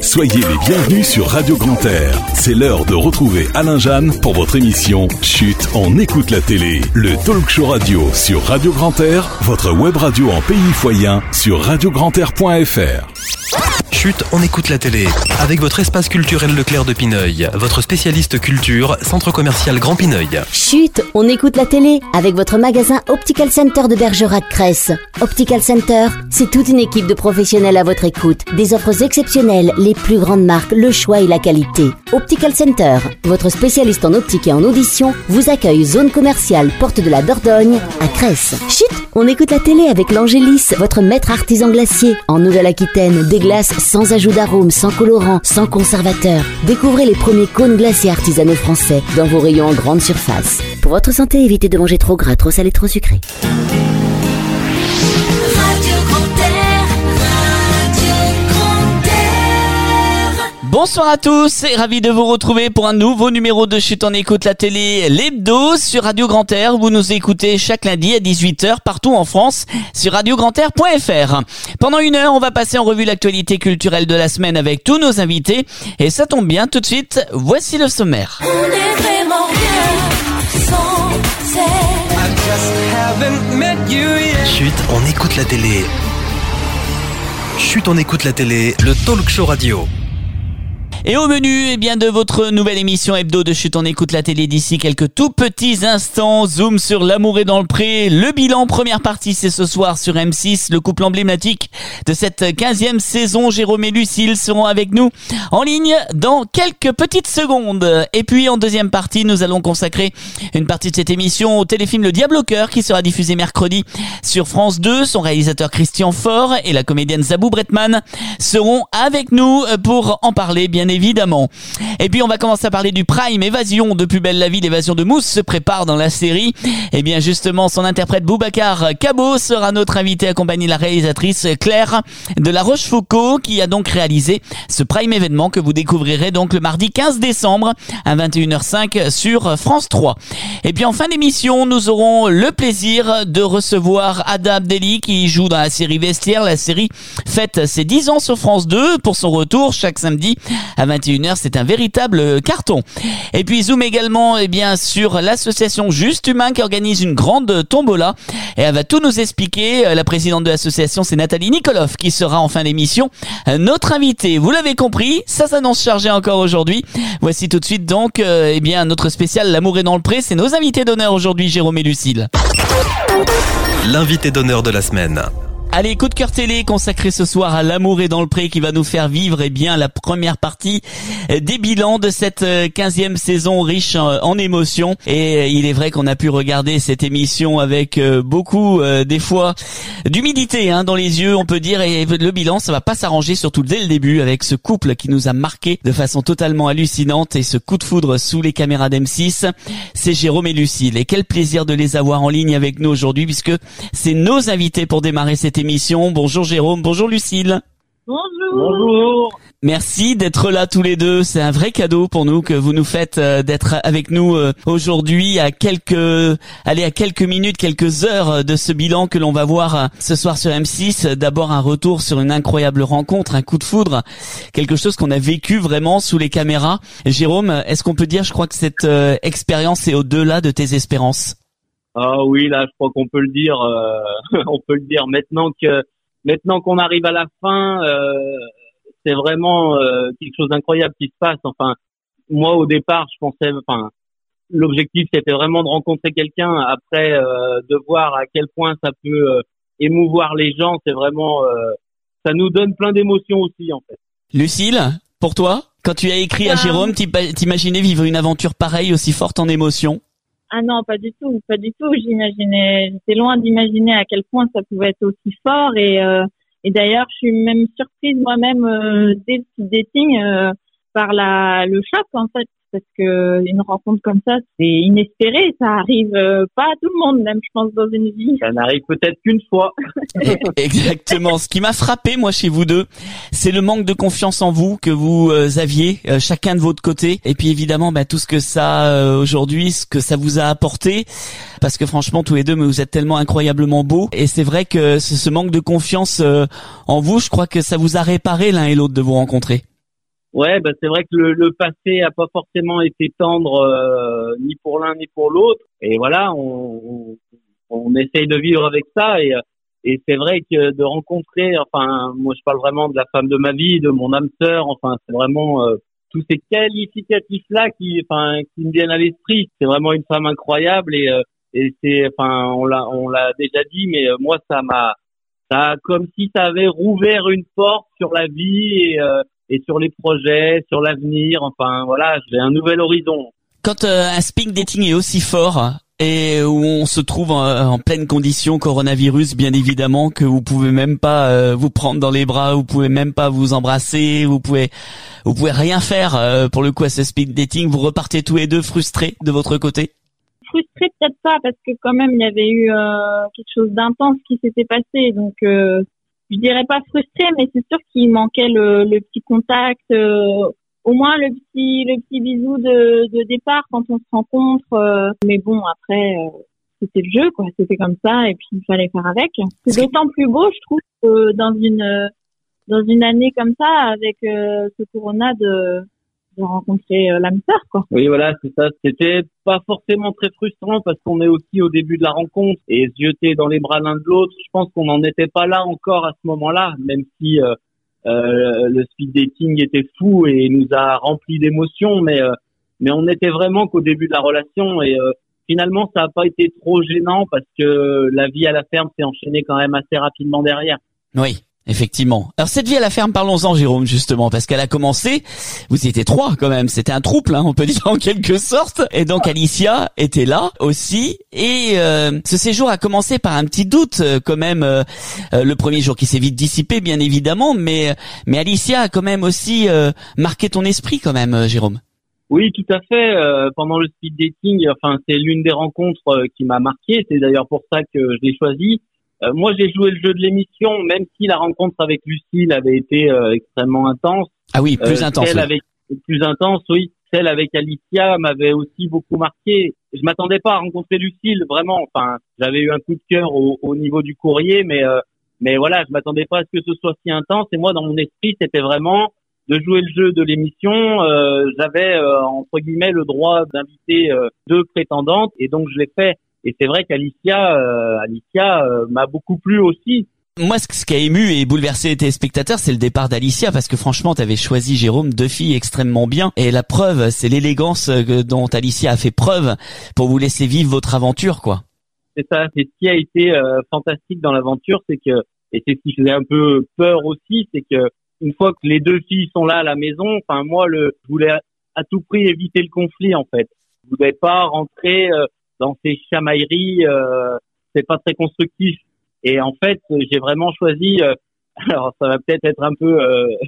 Soyez les bienvenus sur Radio Grand Air. C'est l'heure de retrouver Alain Jeanne pour votre émission Chut, on écoute la télé. Le talk show radio sur Radio Grand Air, votre web radio en pays foyen sur radiograndAir.fr. Chut, on écoute la télé. Avec votre espace culturel Leclerc de Pineuil, votre spécialiste culture, centre commercial Grand Pineuil. Chut, on écoute la télé avec votre magasin Optical Center de Bergerac-Cresse. Optical Center, c'est toute une équipe de professionnels à votre écoute. Des offres exceptionnelles, les plus grandes marques, le choix et la qualité. Optical Center, votre spécialiste en optique et en audition, vous accueille zone commerciale Porte de la Dordogne à Cresse. Chut, on écoute la télé avec l'Angélis, votre maître artisan glacier. En Nouvelle-Aquitaine, des glaces sans ajout d'arôme, sans colorant, sans conservateur. Découvrez les premiers cônes glaciers artisanaux français dans vos rayons en grande surface. Pour votre santé, évitez de manger trop gras, trop salé, trop sucré. Bonsoir à tous et ravi de vous retrouver pour un nouveau numéro de Chut, on écoute la télé, l'hebdo sur Radio Grand Air. Vous nous écoutez chaque lundi à 18h partout en France sur radiograndAir.fr. Pendant une heure, on va passer en revue l'actualité culturelle de la semaine avec tous nos invités. Et ça tombe bien, tout de suite, voici le sommaire. On est vraiment bien sans Chut, on écoute la télé. Chut, on écoute la télé, le talk show radio. Et au menu, eh bien, de votre nouvelle émission hebdo de Chut, on écoute la télé d'ici quelques tout petits instants. Zoom sur l'amour est dans le pré. Le bilan, première partie, c'est ce soir sur M6. Le couple emblématique de cette 15e saison, Jérôme et Lucille, seront avec nous en ligne dans quelques petites secondes. Et puis, en deuxième partie, nous allons consacrer une partie de cette émission au téléfilm Le Diable au cœur qui sera diffusé mercredi sur France 2. Son réalisateur Christian Faure et la comédienne Zabou Bretman seront avec nous pour en parler, bien évidemment. Et puis on va commencer à parler du Prime Évasion de Plus belle la vie. L'évasion de Mousse se prépare dans la série. Et bien justement, son interprète Boubacar Cabot sera notre invité, accompagné de la réalisatrice Claire de La Rochefoucauld, qui a donc réalisé ce Prime événement que vous découvrirez donc le mardi 15 décembre à 21h05 sur France 3. Et puis en fin d'émission, nous aurons le plaisir de recevoir Ada Abdelli qui joue dans la série Vestiaire. La série fête ses 10 ans sur France 2 pour son retour chaque samedi à 21h, c'est un véritable carton. Et puis zoom également sur l'association Juste Humain qui organise une grande tombola et elle va tout nous expliquer. La présidente de l'association, c'est Nathalie Nikolov qui sera en fin d'émission notre invitée. Vous l'avez compris, ça s'annonce chargé encore aujourd'hui. Voici tout de suite donc notre spécial L'amour est dans le pré. C'est nos invités d'honneur aujourd'hui, Jérôme et Lucille. L'invité d'honneur de la semaine. Allez, coup de cœur télé consacré ce soir à L'amour est dans le pré qui va nous faire vivre la première partie des bilans de cette 15e saison riche en émotions. Et il est vrai qu'on a pu regarder cette émission avec beaucoup des fois d'humidité dans les yeux, on peut dire. Et le bilan, ça va pas s'arranger, surtout dès le début, avec ce couple qui nous a marqué de façon totalement hallucinante et ce coup de foudre sous les caméras d'M6. C'est Jérôme et Lucille. Et quel plaisir de les avoir en ligne avec nous aujourd'hui, puisque c'est nos invités pour démarrer cette émission. Bonjour Jérôme, bonjour Lucille. Bonjour. Merci d'être là tous les deux. C'est un vrai cadeau pour nous que vous nous faites d'être avec nous aujourd'hui à quelques minutes, quelques heures de ce bilan que l'on va voir ce soir sur M6. D'abord un retour sur une incroyable rencontre, un coup de foudre, quelque chose qu'on a vécu vraiment sous les caméras. Jérôme, est-ce qu'on peut dire, je crois que cette expérience est au-delà de tes espérances? Ah oui, là, je crois qu'on peut le dire. On peut le dire maintenant qu'on arrive à la fin. C'est vraiment quelque chose d'incroyable qui se passe. Enfin, moi au départ, je pensais, l'objectif c'était vraiment de rencontrer quelqu'un. Après, de voir à quel point ça peut émouvoir les gens, c'est vraiment, ça nous donne plein d'émotions aussi en fait. Lucille, pour toi, quand tu as écrit à Jérôme, t'imaginais vivre une aventure pareille, aussi forte en émotions? Ah non, pas du tout. J'étais loin d'imaginer à quel point ça pouvait être aussi fort et d'ailleurs, je suis même surprise moi-même dès le petit dating par le choc en fait, parce que une rencontre comme ça, c'est inespéré, ça arrive pas à tout le monde, même je pense dans une vie. Ça n'arrive peut-être qu'une fois. Exactement. Ce qui m'a frappé moi chez vous deux, c'est le manque de confiance en vous que vous aviez chacun de votre côté, et puis évidemment tout ce que ça aujourd'hui, ce que ça vous a apporté, parce que franchement tous les deux, mais vous êtes tellement incroyablement beaux, et c'est vrai que ce manque de confiance en vous, je crois que ça vous a réparé l'un et l'autre de vous rencontrer. Ouais, bah c'est vrai que le passé a pas forcément été tendre ni pour l'un ni pour l'autre. Et voilà, on essaye de vivre avec ça. Et c'est vrai que de rencontrer, enfin, moi je parle vraiment de la femme de ma vie, de mon âme sœur. Enfin, c'est vraiment tous ces qualificatifs-là qui me viennent à l'esprit. C'est vraiment une femme incroyable et c'est, enfin, on l'a déjà dit, mais moi ça a comme si ça avait rouvert une porte sur la vie et sur les projets, sur l'avenir. Enfin voilà, j'ai un nouvel horizon. Quand un speed dating est aussi fort et où on se trouve en pleine condition coronavirus, bien évidemment, que vous pouvez même pas vous prendre dans les bras, vous pouvez même pas vous embrasser, vous pouvez rien faire pour le coup à ce speed dating, vous repartez tous les deux frustrés de votre côté? Frustrée peut-être pas, parce que quand même il y avait eu quelque chose d'intense qui s'était passé, donc je dirais pas frustrée, mais c'est sûr qu'il manquait le petit contact, au moins le petit bisou de départ quand on se rencontre, mais bon après c'était le jeu quoi, c'était comme ça et puis il fallait faire avec. C'est d'autant plus beau je trouve que dans une année comme ça avec ce corona de rencontrer l'âme sœur quoi. Oui voilà, c'est ça, c'était pas forcément très frustrant parce qu'on est aussi au début de la rencontre et se jeter dans les bras l'un de l'autre, je pense qu'on n'en était pas là encore à ce moment-là, même si le speed dating était fou et nous a rempli d'émotions, mais on était vraiment qu'au début de la relation et finalement ça a pas été trop gênant parce que la vie à la ferme s'est enchaînée quand même assez rapidement derrière. Oui. Effectivement. Alors cette vie à la ferme, parlons-en Jérôme justement, parce qu'elle a commencé, vous étiez trois quand même, c'était un trouble, hein, on peut dire en quelque sorte, et donc Alicia était là aussi, et ce séjour a commencé par un petit doute quand même, le premier jour qui s'est vite dissipé bien évidemment, mais Alicia a quand même aussi marqué ton esprit quand même Jérôme. Oui, tout à fait. Pendant le speed dating, enfin c'est l'une des rencontres qui m'a marqué, c'est d'ailleurs pour ça que je l'ai choisi. Moi, j'ai joué le jeu de l'émission, même si la rencontre avec Lucille avait été extrêmement intense. Ah oui, plus intense. Plus intense, oui. Celle avec Alicia m'avait aussi beaucoup marqué. Je m'attendais pas à rencontrer Lucille, vraiment. Enfin, j'avais eu un coup de cœur au niveau du courrier, mais voilà, je m'attendais pas à ce que ce soit si intense. Et moi, dans mon esprit, c'était vraiment de jouer le jeu de l'émission. J'avais entre guillemets le droit d'inviter deux prétendantes, et donc je l'ai fait. Et c'est vrai qu'Alicia m'a beaucoup plu aussi. Moi, ce qui a ému et bouleversé les téléspectateurs, c'est le départ d'Alicia, parce que franchement, t'avais choisi, Jérôme, deux filles extrêmement bien. Et la preuve, c'est l'élégance dont Alicia a fait preuve pour vous laisser vivre votre aventure, quoi. C'est ça, c'est ce qui a été fantastique dans l'aventure, c'est que, et c'est ce qui faisait un peu peur aussi, c'est que une fois que les deux filles sont là à la maison, enfin moi, je voulais à tout prix éviter le conflit, en fait. Je voulais pas rentrer dans ces chamailleries, c'est pas très constructif. Et en fait, j'ai vraiment choisi, alors ça va peut-être être un peu,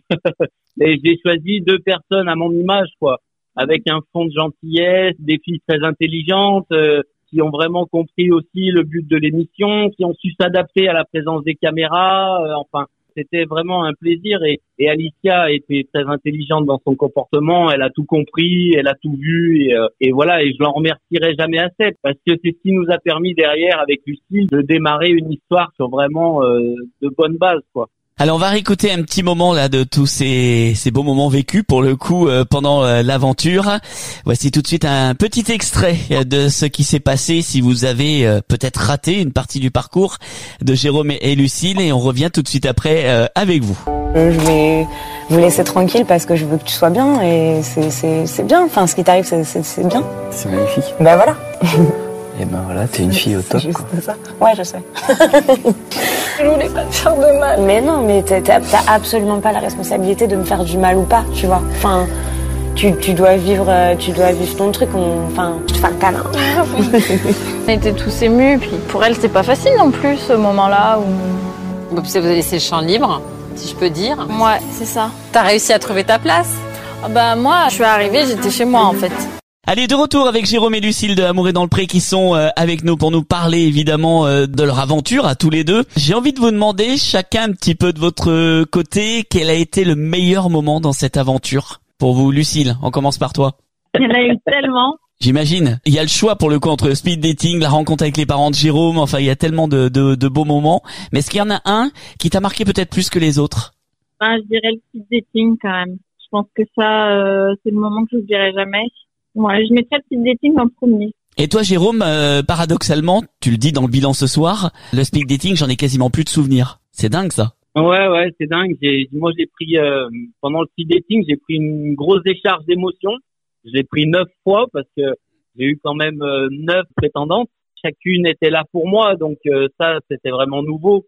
mais j'ai choisi deux personnes à mon image, quoi, avec un fond de gentillesse, des filles très intelligentes, qui ont vraiment compris aussi le but de l'émission, qui ont su s'adapter à la présence des caméras, enfin. C'était vraiment un plaisir et Alicia était très intelligente dans son comportement. Elle a tout compris, elle a tout vu et voilà. Et je l'en remercierai jamais assez parce que c'est ce qui nous a permis derrière avec Lucille de démarrer une histoire sur vraiment de bonnes bases, quoi. Alors on va réécouter un petit moment là de tous ces beaux moments vécus pour le coup pendant l'aventure. Voici tout de suite un petit extrait de ce qui s'est passé si vous avez peut-être raté une partie du parcours de Jérôme et Lucille et on revient tout de suite après avec vous. Je vais vous laisser tranquille parce que je veux que tu sois bien et c'est bien, enfin ce qui t'arrive c'est bien. C'est magnifique. Ben voilà. Et ben voilà, t'es une fille au top, juste quoi. Ça. Ouais, je sais. Je voulais pas te faire de mal. Mais non, mais t'as absolument pas la responsabilité de me faire du mal ou pas, tu vois. Enfin, tu dois vivre ton truc. Enfin, je te fais un câlin. On était tous émus, puis pour elle, c'était pas facile non plus, ce moment-là où... Bon, puis ça vous a laissé le champ libre, si je peux dire. Ouais, c'est ça. T'as réussi à trouver ta place? Moi, je suis arrivée, j'étais chez moi, en fait. Allez, de retour avec Jérôme et Lucille de Amour et dans le Pré qui sont avec nous pour nous parler évidemment de leur aventure à tous les deux. J'ai envie de vous demander chacun un petit peu de votre côté quel a été le meilleur moment dans cette aventure pour vous. Lucille, on commence par toi. Il y en a eu tellement. J'imagine. Il y a le choix pour le coup entre speed dating, la rencontre avec les parents de Jérôme, enfin il y a tellement de beaux moments. Mais est-ce qu'il y en a un qui t'a marqué peut-être plus que les autres? Je dirais le speed dating quand même. Je pense que ça, c'est le moment que je n'oublierai jamais. Ouais, je mettrais speed dating en premier. Et toi, Jérôme, paradoxalement, tu le dis dans le bilan ce soir, le speed dating, j'en ai quasiment plus de souvenirs. C'est dingue, ça. Ouais, c'est dingue. Moi, j'ai pris, pendant le speed dating, j'ai pris une grosse décharge d'émotions. Je l'ai pris 9 fois parce que j'ai eu quand même 9 prétendantes. Chacune était là pour moi, donc ça, c'était vraiment nouveau.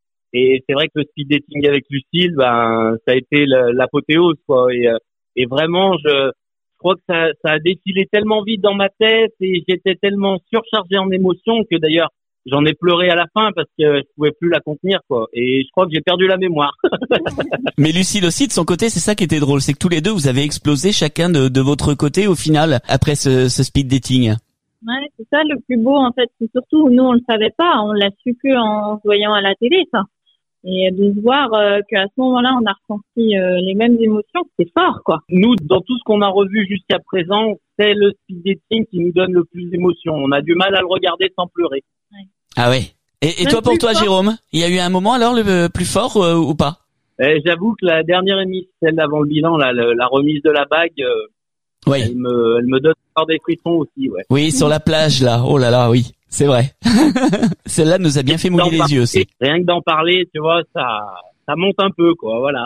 Et c'est vrai que le speed dating avec Lucille, ça a été l'apothéose, quoi. Et vraiment, je crois que ça a défilé tellement vite dans ma tête et j'étais tellement surchargé en émotions que d'ailleurs, j'en ai pleuré à la fin parce que je pouvais plus la contenir, quoi. Et je crois que j'ai perdu la mémoire. Mais Lucille aussi, de son côté, c'est ça qui était drôle. C'est que tous les deux, vous avez explosé chacun de votre côté au final, après ce speed dating. Ouais, c'est ça le plus beau, en fait. C'est surtout, nous, on le savait pas. On l'a su que en se voyant à la télé, ça. Et de se voir qu'à ce moment-là, on a ressenti les mêmes émotions, c'est fort, quoi. Nous, dans tout ce qu'on a revu jusqu'à présent, c'est le speed dating qui nous donne le plus d'émotions. On a du mal à le regarder sans pleurer. Ouais. Ah ouais. Et toi, pour toi, fort. Jérôme, il y a eu un moment alors le plus fort ou pas? J'avoue que la dernière émission, celle d'avant le bilan, la remise de la bague, oui. Elle me donne encore des frissons aussi, ouais. Oui, sur la plage, là. Oh là là, oui. C'est vrai. Celle-là nous a bien fait mouiller les yeux aussi. Rien que d'en parler, tu vois, ça monte un peu, quoi, voilà.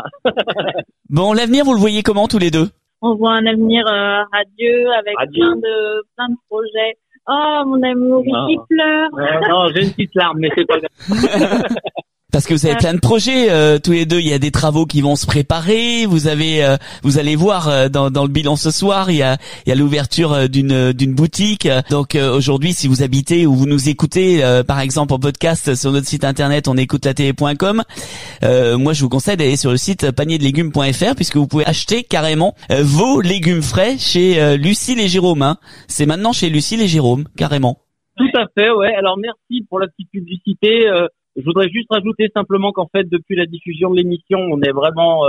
Bon, l'avenir, vous le voyez comment tous les deux? On voit un avenir radieux avec plein de projets. Oh, mon amour, il pleure. Non, j'ai une petite larme, mais c'est pas grave. Parce que vous avez plein de projets tous les deux. Il y a des travaux qui vont se préparer. Vous allez voir dans le bilan ce soir. Il y a l'ouverture d'une boutique. Donc aujourd'hui, si vous habitez ou vous nous écoutez, par exemple en podcast sur notre site internet, onécoutelatélé.com. Moi, je vous conseille d'aller sur le site panierdelégumes.fr puisque vous pouvez acheter carrément vos légumes frais chez Lucille et Jérôme. Hein. C'est maintenant chez Lucille et Jérôme, carrément. Tout à fait, ouais. Alors merci pour la petite publicité. Je voudrais juste rajouter simplement qu'en fait, depuis la diffusion de l'émission, on est vraiment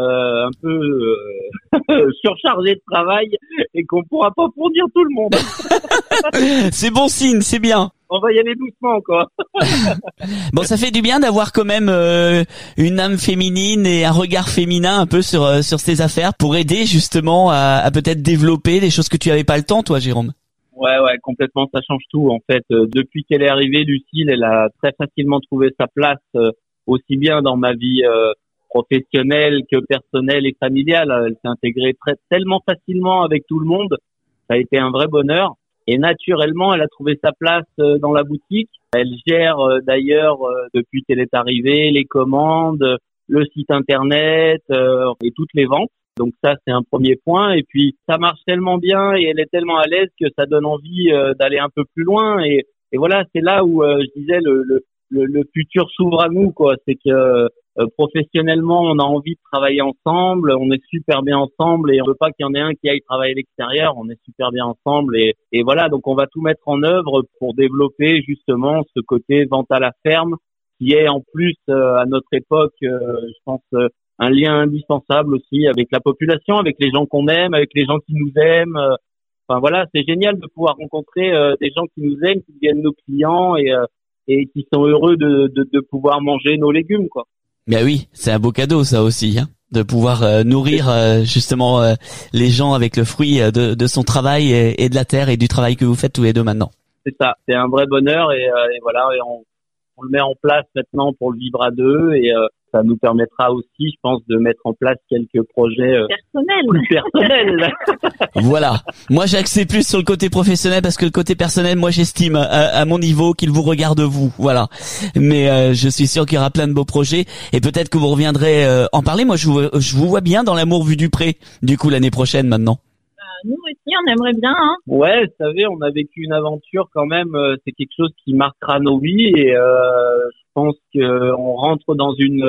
un peu surchargé de travail et qu'on pourra pas fournir tout le monde. C'est bon signe, c'est bien. On va y aller doucement, quoi. Bon, ça fait du bien d'avoir quand même une âme féminine et un regard féminin un peu sur ces affaires pour aider justement à peut-être développer des choses que tu avais pas le temps, toi, Jérôme. Ouais, complètement, ça change tout. En fait, depuis qu'elle est arrivée, Lucille, elle a très facilement trouvé sa place, aussi bien dans ma vie professionnelle que personnelle et familiale. Elle s'est intégrée tellement facilement avec tout le monde. Ça a été un vrai bonheur. Et naturellement, elle a trouvé sa place dans la boutique. Elle gère d'ailleurs, depuis qu'elle est arrivée, les commandes, le site internet et toutes les ventes. Donc ça, c'est un premier point. Et puis, ça marche tellement bien et elle est tellement à l'aise que ça donne envie d'aller un peu plus loin. Et voilà, c'est là où je disais le futur s'ouvre à nous, quoi. C'est que professionnellement, on a envie de travailler ensemble. On est super bien ensemble et on veut pas qu'il y en ait un qui aille travailler à l'extérieur. On est super bien ensemble et voilà. Donc, on va tout mettre en œuvre pour développer justement ce côté vente à la ferme qui est en plus à notre époque, je pense. Un lien indispensable aussi avec la population, avec les gens qu'on aime, avec les gens qui nous aiment. Enfin voilà, c'est génial de pouvoir rencontrer des gens qui nous aiment, qui deviennent nos clients et qui sont heureux de pouvoir manger nos légumes, quoi. Ben oui, c'est un beau cadeau ça aussi, hein, de pouvoir nourrir justement les gens avec le fruit de son travail et de la terre et du travail que vous faites tous les deux maintenant. C'est ça, c'est un vrai bonheur et voilà, et on le met en place maintenant pour le vivre à deux et ça nous permettra aussi, je pense, de mettre en place quelques projets plus personnels. Voilà. Moi, j'axais plus sur le côté professionnel parce que le côté personnel, moi, j'estime à mon niveau qu'il vous regarde vous. Voilà. Mais je suis sûr qu'il y aura plein de beaux projets et peut-être que vous reviendrez en parler. Moi, je vous vois bien dans l'amour vu du pré. Du coup, l'année prochaine, maintenant. Nous aussi, on aimerait bien, hein. Ouais, vous savez, on a vécu une aventure quand même. C'est quelque chose qui marquera nos vies et je pense que on rentre dans une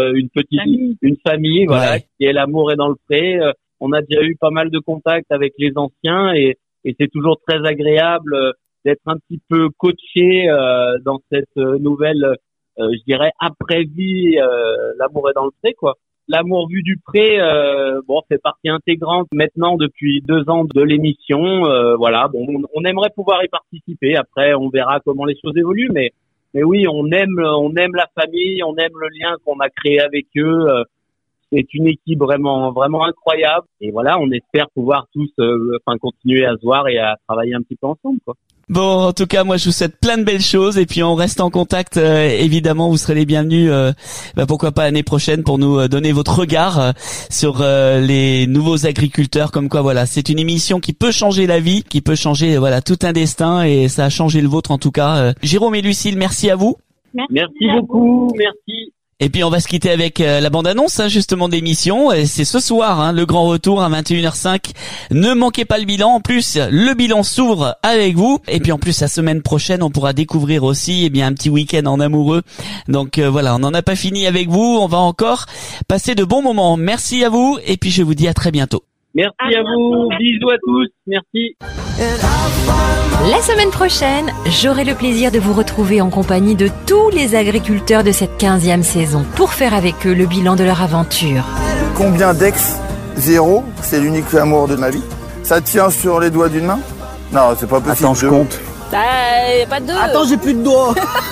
famille, voilà, ouais. Qui est l'amour est dans le pré. On a déjà eu pas mal de contacts avec les anciens et c'est toujours très agréable d'être un petit peu coaché dans cette nouvelle, je dirais après-vie. L'amour est dans le pré, quoi. L'amour vu du pré, fait partie intégrante maintenant depuis 2 ans de l'émission. Voilà, bon, on aimerait pouvoir y participer. Après, on verra comment les choses évoluent, mais oui, on aime la famille, on aime le lien qu'on a créé avec eux. c'est une équipe vraiment incroyable. Et voilà, on espère pouvoir tous continuer à se voir et à travailler un petit peu ensemble, quoi. Bon, en tout cas, moi, je vous souhaite plein de belles choses et puis on reste en contact. Évidemment, vous serez les bienvenus. Pourquoi pas l'année prochaine pour nous donner votre regard sur les nouveaux agriculteurs. Comme quoi, voilà, c'est une émission qui peut changer la vie, qui peut changer tout un destin et ça a changé le vôtre en tout cas. Jérôme et Lucille, merci à vous. Merci beaucoup, merci. Et puis on va se quitter avec la bande-annonce justement d'émission. C'est ce soir le grand retour à 21h05. Ne manquez pas le bilan. En plus, le bilan s'ouvre avec vous. Et puis en plus, la semaine prochaine, on pourra découvrir aussi un petit week-end en amoureux. Donc voilà, on n'en a pas fini avec vous. On va encore passer de bons moments. Merci à vous. Et puis je vous dis à très bientôt. Merci à vous. Bisous à tous. Merci. La semaine prochaine, j'aurai le plaisir de vous retrouver en compagnie de tous les agriculteurs de cette 15e saison pour faire avec eux le bilan de leur aventure. Combien d'ex? 0, c'est l'unique amour de ma vie. Ça tient sur les doigts d'une main? Non, c'est pas possible. Attends, je compte. Pas deux. Attends, j'ai plus de doigts.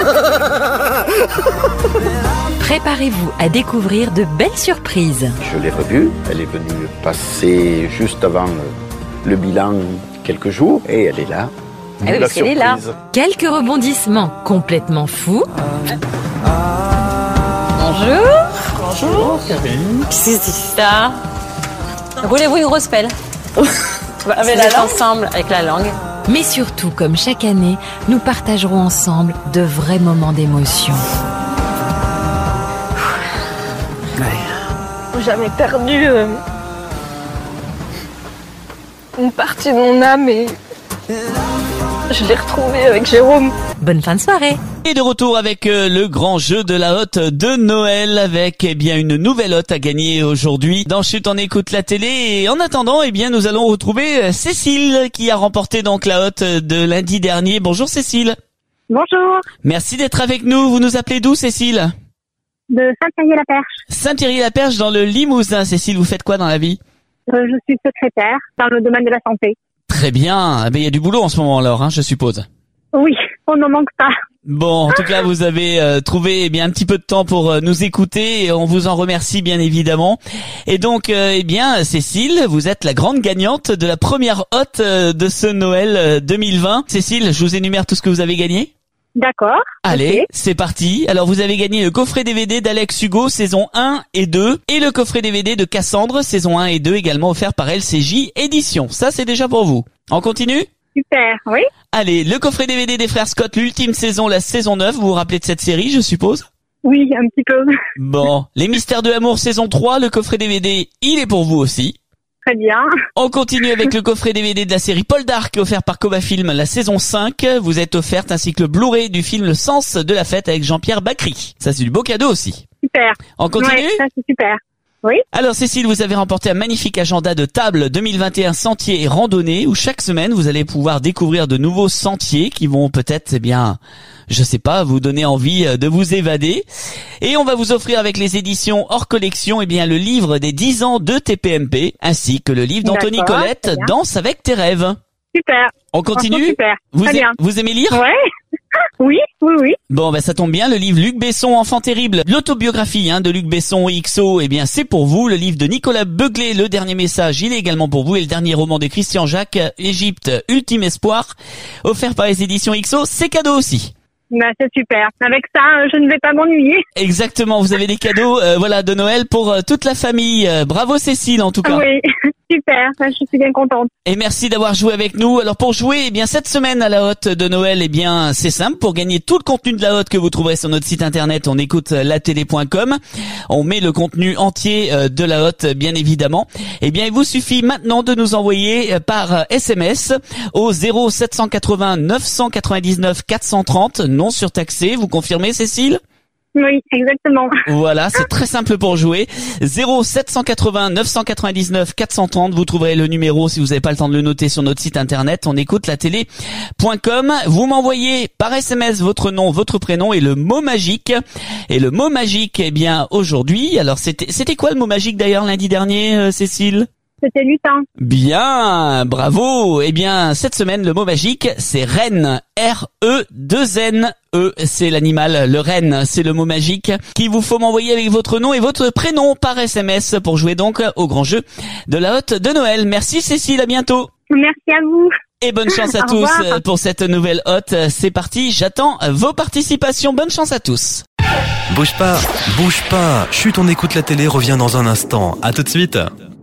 Préparez-vous à découvrir de belles surprises. Je l'ai revue, elle est venue passer juste avant le bilan quelques jours et elle est là. Ah oui, elle est là. Quelques rebondissements complètement fous. Bonjour. Bonjour. Qu'est-ce que c'est ça? Roulez-vous une grosse pelle. Avec la langue ensemble, avec la langue. Mais surtout, comme chaque année, nous partagerons ensemble de vrais moments d'émotion. J'avais perdu une partie de mon âme et je l'ai retrouvée avec Jérôme. Bonne fin de soirée. Et de retour avec le grand jeu de la hotte de Noël avec une nouvelle hotte à gagner aujourd'hui dans Chut on écoute la télé. Et en attendant, nous allons retrouver Cécile qui a remporté donc la hotte de lundi dernier. Bonjour Cécile. Bonjour. Merci d'être avec nous. Vous nous appelez d'où Cécile? De Saint-Thierry-la-Perche. Saint-Thierry-la-Perche dans le Limousin. Cécile, vous faites quoi dans la vie? Je suis secrétaire dans le domaine de la santé. Très bien. Il y a du boulot en ce moment alors, je suppose. Oui, on n'en manque pas. Bon, en tout cas, vous avez trouvé un petit peu de temps pour nous écouter et on vous en remercie bien évidemment. Et donc, Cécile, vous êtes la grande gagnante de la première hotte de ce Noël 2020. Cécile, je vous énumère tout ce que vous avez gagné. D'accord. Allez, okay. C'est parti. Alors, vous avez gagné le coffret DVD d'Alex Hugo, saison 1 et 2, et le coffret DVD de Cassandre, saison 1 et 2, également offert par LCJ Édition. Ça, c'est déjà pour vous. On continue? Super, oui. Allez, le coffret DVD des frères Scott, l'ultime saison, la saison 9. Vous vous rappelez de cette série, je suppose? Oui, un petit peu. Bon, Les Mystères de l'amour, saison 3, le coffret DVD, il est pour vous aussi. Très bien. On continue avec le coffret DVD de la série Paul Dark offert par Koba Film, la saison 5. Vous êtes offerte ainsi que le Blu-ray du film Le Sens de la fête avec Jean-Pierre Bacry. Ça, c'est du beau cadeau aussi. Super. On continue? Ouais, ça c'est super. Oui. Alors Cécile, vous avez remporté un magnifique agenda de table 2021 sentiers et randonnées où chaque semaine vous allez pouvoir découvrir de nouveaux sentiers qui vont peut-être, je sais pas, vous donner envie de vous évader. Et on va vous offrir avec les éditions hors collection, le livre des 10 ans de TPMP ainsi que le livre d'Anthony Colette, Danse avec tes rêves. Super. On continue? Super. Vous aimez lire? Ouais. Oui. Bon, ça tombe bien, le livre Luc Besson, Enfant terrible, l'autobiographie de Luc Besson, XO, c'est pour vous. Le livre de Nicolas Beuglé, Le dernier message, il est également pour vous. Et le dernier roman de Christian Jacques, Égypte, Ultime espoir, offert par les éditions XO, c'est cadeau aussi. C'est super. Avec ça, je ne vais pas m'ennuyer. Exactement, vous avez des cadeaux de Noël pour toute la famille. Bravo Cécile en tout cas. Oui, super, je suis bien contente. Et merci d'avoir joué avec nous. Alors pour jouer, cette semaine à la hotte de Noël, c'est simple. Pour gagner tout le contenu de la hotte que vous trouverez sur notre site internet, on écoute latélé.com. On met le contenu entier de la hotte, bien évidemment. Il vous suffit maintenant de nous envoyer par SMS au 0780 999 430, non surtaxé. Vous confirmez Cécile? Oui, exactement. Voilà, c'est très simple pour jouer. 0780 999 430. Vous trouverez le numéro si vous n'avez pas le temps de le noter sur notre site internet. On écoute latélé.com. Vous m'envoyez par SMS votre nom, votre prénom et le mot magique. Et le mot magique, aujourd'hui, alors c'était quoi le mot magique d'ailleurs lundi dernier, Cécile? C'était lutin. Bien, bravo. Eh bien, cette semaine, le mot magique, c'est renne. R-E-2-N-E. C'est l'animal, le renne. C'est le mot magique qu'il vous faut m'envoyer avec votre nom et votre prénom par SMS pour jouer donc au grand jeu de la hotte de Noël. Merci Cécile, à bientôt. Merci à vous. Et bonne chance à Au tous revoir. pour cette nouvelle hotte. C'est parti, j'attends vos participations. Bonne chance à tous. Bouge pas, bouge pas. Chut, on écoute la télé, revient dans un instant. À tout de suite.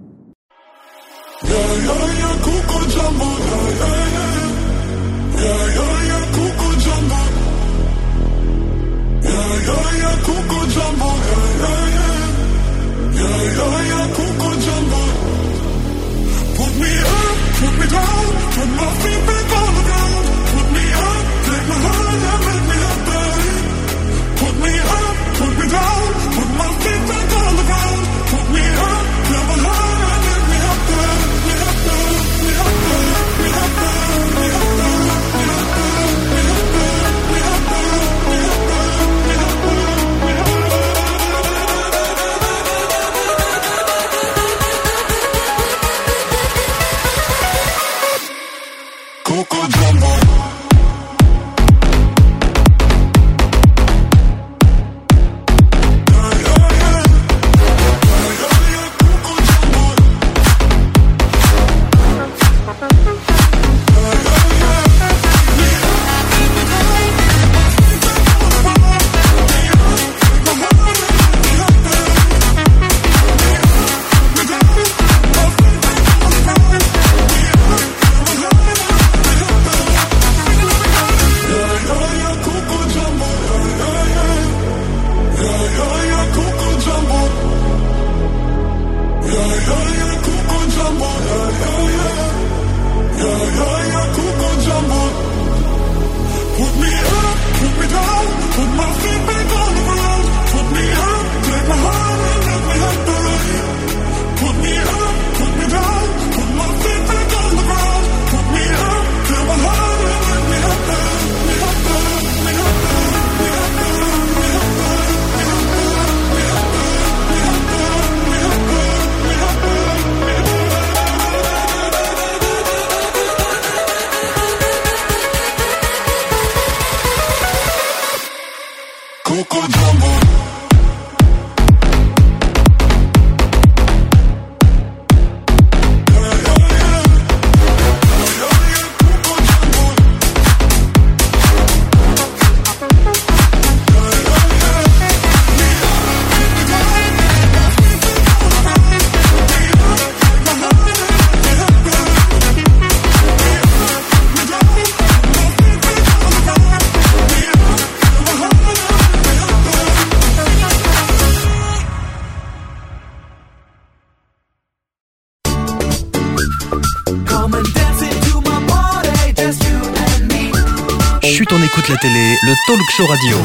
Chut, on écoute la télé, le talk show radio.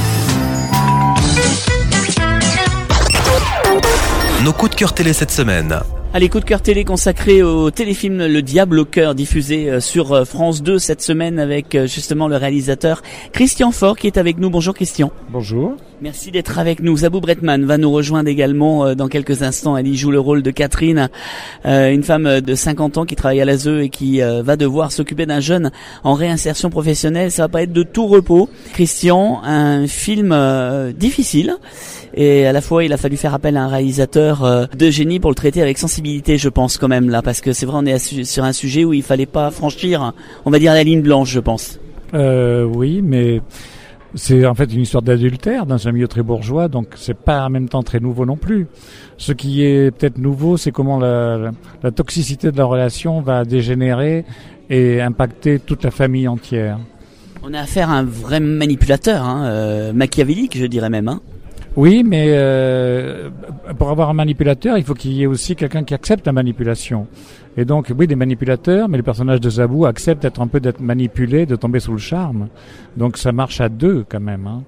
Nos coups de cœur télé cette semaine. Allez, coup de cœur télé consacré au téléfilm Le Diable au cœur, diffusé sur France 2 cette semaine avec justement le réalisateur Christian Faure qui est avec nous. Bonjour Christian. Bonjour. Merci d'être avec nous. Zabou Bretman va nous rejoindre également dans quelques instants. Elle y joue le rôle de Catherine, une femme de 50 ans qui travaille à l'ASE et qui va devoir s'occuper d'un jeune en réinsertion professionnelle. Ça va pas être de tout repos. Christian, un film difficile. Et à la fois, il a fallu faire appel à un réalisateur de génie pour le traiter avec sensibilité, je pense quand même là, parce que c'est vrai, on est sur un sujet où il fallait pas franchir, on va dire, la ligne blanche, je pense. Oui, mais c'est en fait une histoire d'adultère dans un milieu très bourgeois, donc c'est pas en même temps très nouveau non plus. Ce qui est peut-être nouveau, c'est comment la toxicité de la relation va dégénérer et impacter toute la famille entière. On a affaire à un vrai manipulateur, machiavélique, je dirais même. Oui, mais pour avoir un manipulateur, il faut qu'il y ait aussi quelqu'un qui accepte la manipulation. Et donc, oui, des manipulateurs, mais le personnage de Zabou accepte d'être manipulé, de tomber sous le charme. Donc ça marche à deux quand même.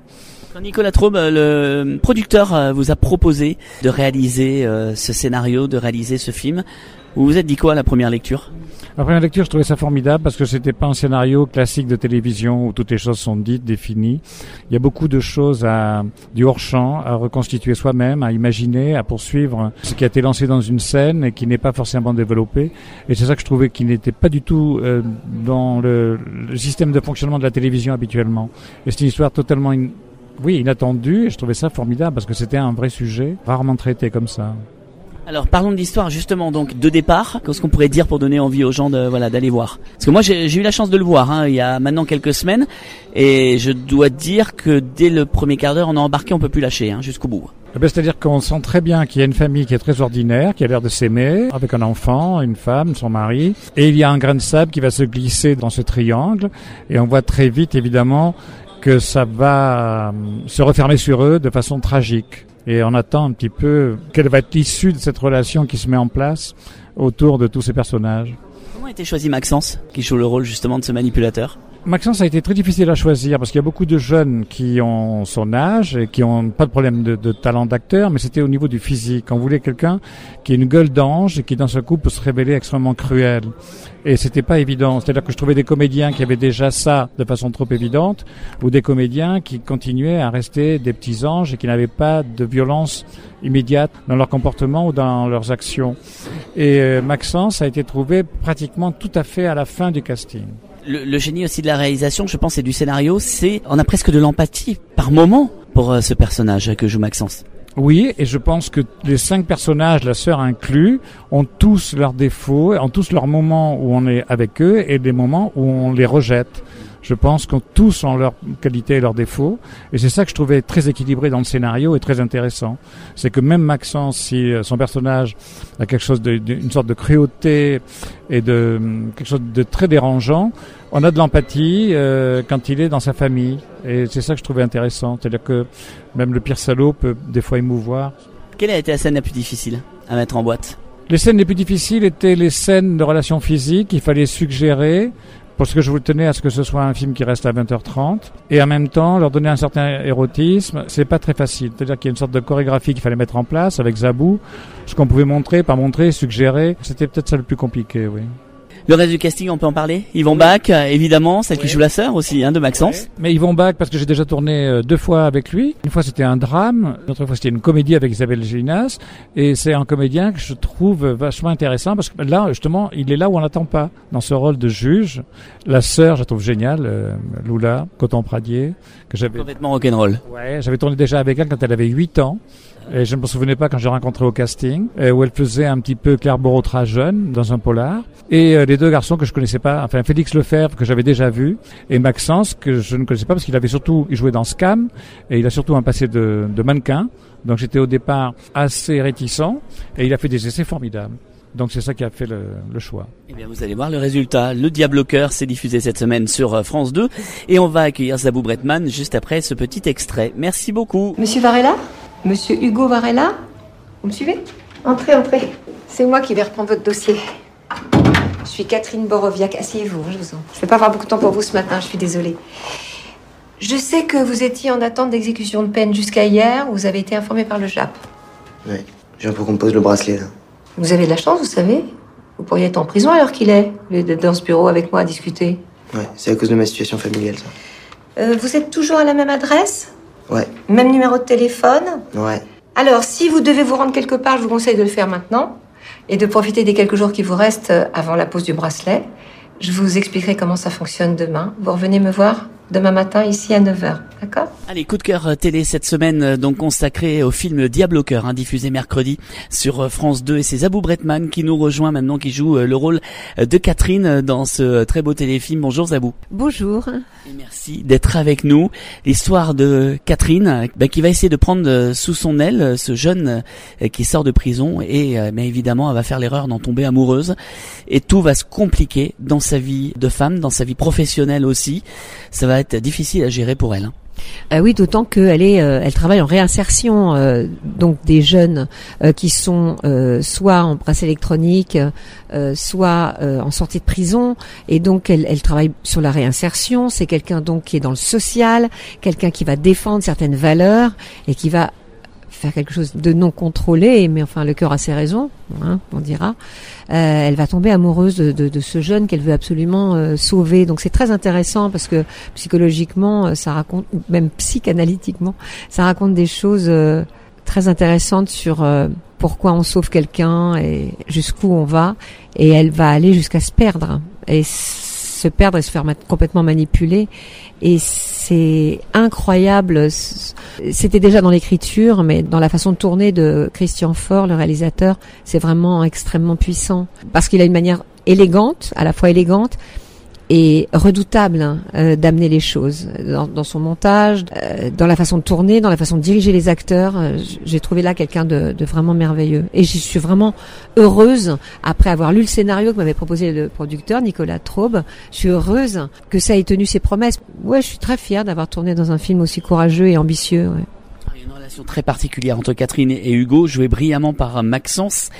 Quand Nicolas Traube, le producteur, vous a proposé de réaliser ce scénario, de réaliser ce film, vous vous êtes dit quoi à la première lecture ? La première lecture, je trouvais ça formidable parce que c'était pas un scénario classique de télévision où toutes les choses sont dites, définies. Il y a beaucoup de choses du hors-champ, à reconstituer soi-même, à imaginer, à poursuivre ce qui a été lancé dans une scène et qui n'est pas forcément développé. Et c'est ça que je trouvais qui n'était pas du tout dans le système de fonctionnement de la télévision habituellement. Et c'est une histoire totalement inattendue et je trouvais ça formidable parce que c'était un vrai sujet, rarement traité comme ça. Alors parlons de l'histoire justement donc de départ. Qu'est-ce qu'on pourrait dire pour donner envie aux gens d'aller voir ? Parce que moi j'ai eu la chance de le voir il y a maintenant quelques semaines et je dois dire que dès le premier quart d'heure on a embarqué, on peut plus lâcher jusqu'au bout. C'est-à-dire qu'on sent très bien qu'il y a une famille qui est très ordinaire, qui a l'air de s'aimer, avec un enfant, une femme, son mari, et il y a un grain de sable qui va se glisser dans ce triangle et on voit très vite évidemment que ça va se refermer sur eux de façon tragique. Et on attend un petit peu quelle va être l'issue de cette relation qui se met en place autour de tous ces personnages. Comment a été choisi Maxence, qui joue le rôle justement de ce manipulateur ? Maxence a été très difficile à choisir parce qu'il y a beaucoup de jeunes qui ont son âge et qui ont pas de problème de talent d'acteur, mais c'était au niveau du physique. On voulait quelqu'un qui a une gueule d'ange et qui d'un seul coup peut se révéler extrêmement cruel. Et c'était pas évident. C'est-à-dire que je trouvais des comédiens qui avaient déjà ça de façon trop évidente ou des comédiens qui continuaient à rester des petits anges et qui n'avaient pas de violence immédiate dans leur comportement ou dans leurs actions. Et Maxence a été trouvé pratiquement tout à fait à la fin du casting. Le génie aussi de la réalisation, je pense, et du scénario, on a presque de l'empathie par moment pour ce personnage que joue Maxence. Oui, et je pense que les 5 personnages, la sœur inclus, ont tous leurs défauts, ont tous leurs moments où on est avec eux et des moments où on les rejette. Je pense que tous ont leurs qualités et leurs défauts. Et c'est ça que je trouvais très équilibré dans le scénario et très intéressant. C'est que même Maxence, si son personnage a quelque chose une sorte de cruauté et de quelque chose de très dérangeant, on a de l'empathie quand il est dans sa famille. Et c'est ça que je trouvais intéressant. C'est-à-dire que même le pire salaud peut des fois émouvoir. Quelle a été la scène la plus difficile à mettre en boîte ? Les scènes les plus difficiles étaient les scènes de relations physiques. Il fallait suggérer, parce que je vous tenais à ce que ce soit un film qui reste à 20h30, et en même temps leur donner un certain érotisme, c'est pas très facile. C'est-à-dire qu'il y a une sorte de chorégraphie qu'il fallait mettre en place avec Zabou, ce qu'on pouvait montrer, pas montrer, suggérer, c'était peut-être ça le plus compliqué, oui. Le reste du casting, on peut en parler. Yvon Bach, évidemment, celle qui joue la sœur aussi, de Maxence. Mais Yvon Bach, parce que j'ai déjà tourné 2 fois avec lui. Une fois c'était un drame, l'autre fois c'était une comédie avec Isabelle Gélinas. Et c'est un comédien que je trouve vachement intéressant parce que là, justement, il est là où on l'attend pas. Dans ce rôle de juge, la sœur, je la trouve géniale, Lula Coton-Pradier, que j'avais complètement rock'n'roll. Ouais, j'avais tourné déjà avec elle quand elle avait 8 ans. Et je ne me souvenais pas quand j'ai rencontré au casting, où elle faisait un petit peu Claire Borotra jeune dans un polar. Et les 2 garçons que je connaissais pas, enfin Félix Lefebvre que j'avais déjà vu, et Maxence que je ne connaissais pas parce qu'il jouait dans Scam, et il a surtout un passé de mannequin. Donc j'étais au départ assez réticent, et il a fait des essais formidables. Donc c'est ça qui a fait le choix. Eh bien vous allez voir le résultat. Le Diable au cœur s'est diffusé cette semaine sur France 2, et on va accueillir Zabou Bretman juste après ce petit extrait. Merci beaucoup. Monsieur Varela ? Monsieur Hugo Varela, vous me suivez ? Entrez. C'est moi qui vais reprendre votre dossier. Je suis Catherine Boroviac. Asseyez-vous, je ne vais pas avoir beaucoup de temps pour vous ce matin, je suis désolée. Je sais que vous étiez en attente d'exécution de peine jusqu'à hier. Vous avez été informé par le JAP. Oui, je viens pour qu'on me pose le bracelet, là. Vous avez de la chance, vous savez. Vous pourriez être en prison à l'heure qu'il est, au lieu d'être dans ce bureau avec moi à discuter. Ouais, c'est à cause de ma situation familiale, ça. Vous êtes toujours à la même adresse ? Ouais. Même numéro de téléphone ? Ouais. Alors, si vous devez vous rendre quelque part, je vous conseille de le faire maintenant et de profiter des quelques jours qui vous restent avant la pose du bracelet. Je vous expliquerai comment ça fonctionne demain. Vous revenez me voir demain matin ici à 9h, d'accord ? Allez, coup de cœur télé cette semaine, donc consacré au film Diable au cœur, diffusé mercredi sur France 2. Et c'est Zabou Bretman qui nous rejoint maintenant, qui joue le rôle de Catherine dans ce très beau téléfilm. Bonjour Zabou. Bonjour. Et merci d'être avec nous. L'histoire de Catherine, qui va essayer de prendre sous son aile ce jeune qui sort de prison et mais évidemment elle va faire l'erreur d'en tomber amoureuse. Et tout va se compliquer dans sa vie de femme, dans sa vie professionnelle aussi. Ça va être difficile à gérer pour elle. Oui, d'autant qu'elle elle travaille en réinsertion, donc des jeunes qui sont soit en bracelet électronique, soit en sortie de prison, et donc elle travaille sur la réinsertion. C'est quelqu'un donc qui est dans le social, quelqu'un qui va défendre certaines valeurs et qui va faire quelque chose de non contrôlé, mais enfin le cœur a ses raisons, hein, on dira. Elle va tomber amoureuse de ce jeune qu'elle veut absolument sauver. Donc c'est très intéressant parce que psychologiquement, ça raconte, même psychanalytiquement, ça raconte des choses très intéressantes sur pourquoi on sauve quelqu'un et jusqu'où on va. Et elle va aller jusqu'à se perdre et se faire complètement manipuler. Et c'est incroyable. C'était déjà dans l'écriture, mais dans la façon de tourner de Christian Faure, le réalisateur, c'est vraiment extrêmement puissant. Parce qu'il a une manière élégante, à la fois élégante et redoutable d'amener les choses dans son montage, dans la façon de tourner, dans la façon de diriger les acteurs. J'ai trouvé là quelqu'un de vraiment merveilleux. Et je suis vraiment heureuse, après avoir lu le scénario que m'avait proposé le producteur, Nicolas Traube, je suis heureuse que ça ait tenu ses promesses. Ouais, je suis très fière d'avoir tourné dans un film aussi courageux et ambitieux. Ouais. Il y a une relation très particulière entre Catherine et Hugo, jouée brillamment par Maxence,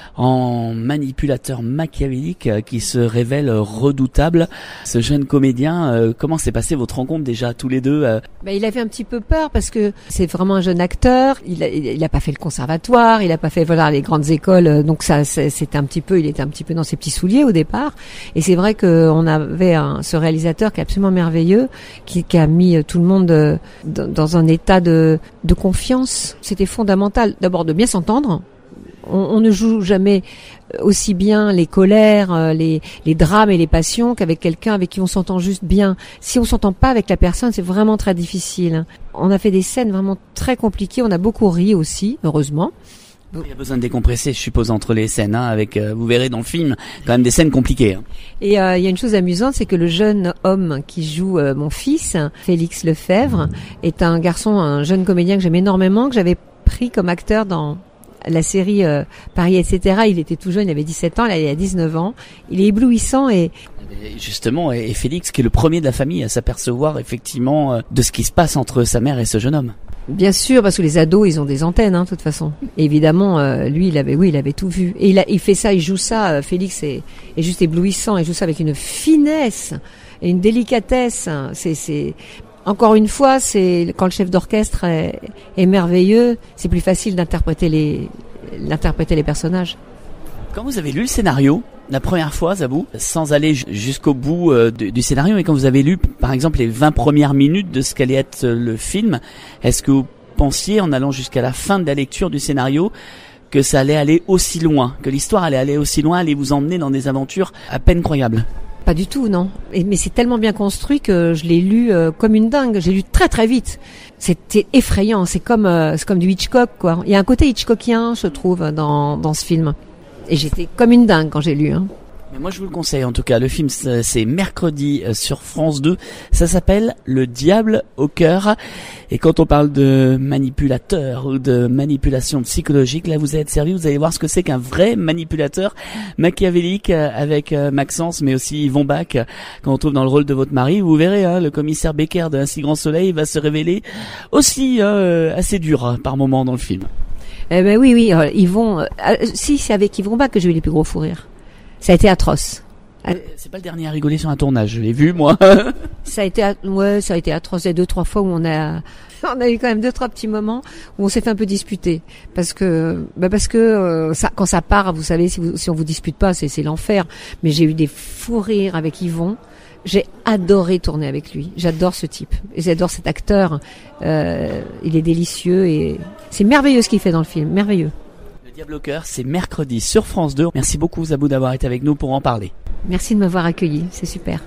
en manipulateur machiavélique qui se révèle redoutable. Ce jeune comédien, comment s'est passée votre rencontre déjà tous les deux? Il avait un petit peu peur parce que c'est vraiment un jeune acteur. Il a pas fait le conservatoire, il a pas fait les grandes écoles, donc ça c'était il était un petit peu dans ses petits souliers au départ. Et c'est vrai qu'on avait ce réalisateur qui est absolument merveilleux, qui a mis tout le monde dans un état de confiance. C'était fondamental d'abord de bien s'entendre. On ne joue jamais aussi bien les colères, les drames et les passions qu'avec quelqu'un avec qui on s'entend juste bien. Si on s'entend pas avec la personne, c'est vraiment très difficile. On a fait des scènes vraiment très compliquées. On a beaucoup ri aussi, heureusement. Il y a besoin de décompresser, je suppose, entre les scènes, avec, vous verrez dans le film, quand même des scènes compliquées. Hein. Et il y a une chose amusante, c'est que le jeune homme qui joue mon fils, Félix Lefebvre, est un jeune comédien que j'aime énormément, que j'avais pris comme acteur dans la série Paris, etc. Il était tout jeune, il avait 17 ans, là il a 19 ans. Il est éblouissant et... Justement, et Félix, qui est le premier de la famille à s'apercevoir effectivement de ce qui se passe entre sa mère et ce jeune homme. Bien sûr, parce que les ados, ils ont des antennes, de toute façon. Et évidemment, lui, il avait tout vu. Et il fait ça, il joue ça. Félix est juste éblouissant. Il joue ça avec une finesse et une délicatesse. Encore une fois, c'est quand le chef d'orchestre est merveilleux, c'est plus facile d'interpréter les personnages. Quand vous avez lu le scénario, la première fois, Zabou, sans aller jusqu'au bout du scénario, mais quand vous avez lu, par exemple, les 20 premières minutes de ce qu'allait être le film, est-ce que vous pensiez, en allant jusqu'à la fin de la lecture du scénario, que ça allait aller aussi loin, que l'histoire allait aller aussi loin, allait vous emmener dans des aventures à peine croyables? Pas du tout, non. Mais c'est tellement bien construit que je l'ai lu comme une dingue. J'ai lu très très vite. C'était effrayant. C'est comme du Hitchcock, quoi. Il y a un côté Hitchcockien, je trouve, dans ce film. Et j'étais comme une dingue quand j'ai lu. Mais moi, je vous le conseille. En tout cas, le film, c'est mercredi sur France 2. Ça s'appelle Le Diable au cœur. Et quand on parle de manipulateur ou de manipulation psychologique, là, vous êtes servi. Vous allez voir ce que c'est qu'un vrai manipulateur machiavélique avec Maxence, mais aussi Yvon Bach, qu'on retrouve dans le rôle de votre mari. Vous verrez, le commissaire Becker de Un si grand soleil va se révéler aussi assez dur par moment dans le film. Oui, Yvon. Si, c'est avec Yvon Bach que j'ai eu les plus gros fous rires. Ça a été atroce. C'est pas le dernier à rigoler sur un tournage, je l'ai vu moi. Ça a été atroce. Il y a 2-3 fois où on a eu quand même 2-3 petits moments où on s'est fait un peu disputer parce que quand ça part, vous savez, si on vous dispute pas, c'est l'enfer. Mais j'ai eu des fous rires avec Yvon. J'ai adoré tourner avec lui. J'adore ce type. Et j'adore cet acteur. Il est délicieux et c'est merveilleux ce qu'il fait dans le film. Merveilleux. Le Diable au cœur, c'est mercredi sur France 2. Merci beaucoup Zabou d'avoir été avec nous pour en parler. Merci de m'avoir accueilli. C'est super.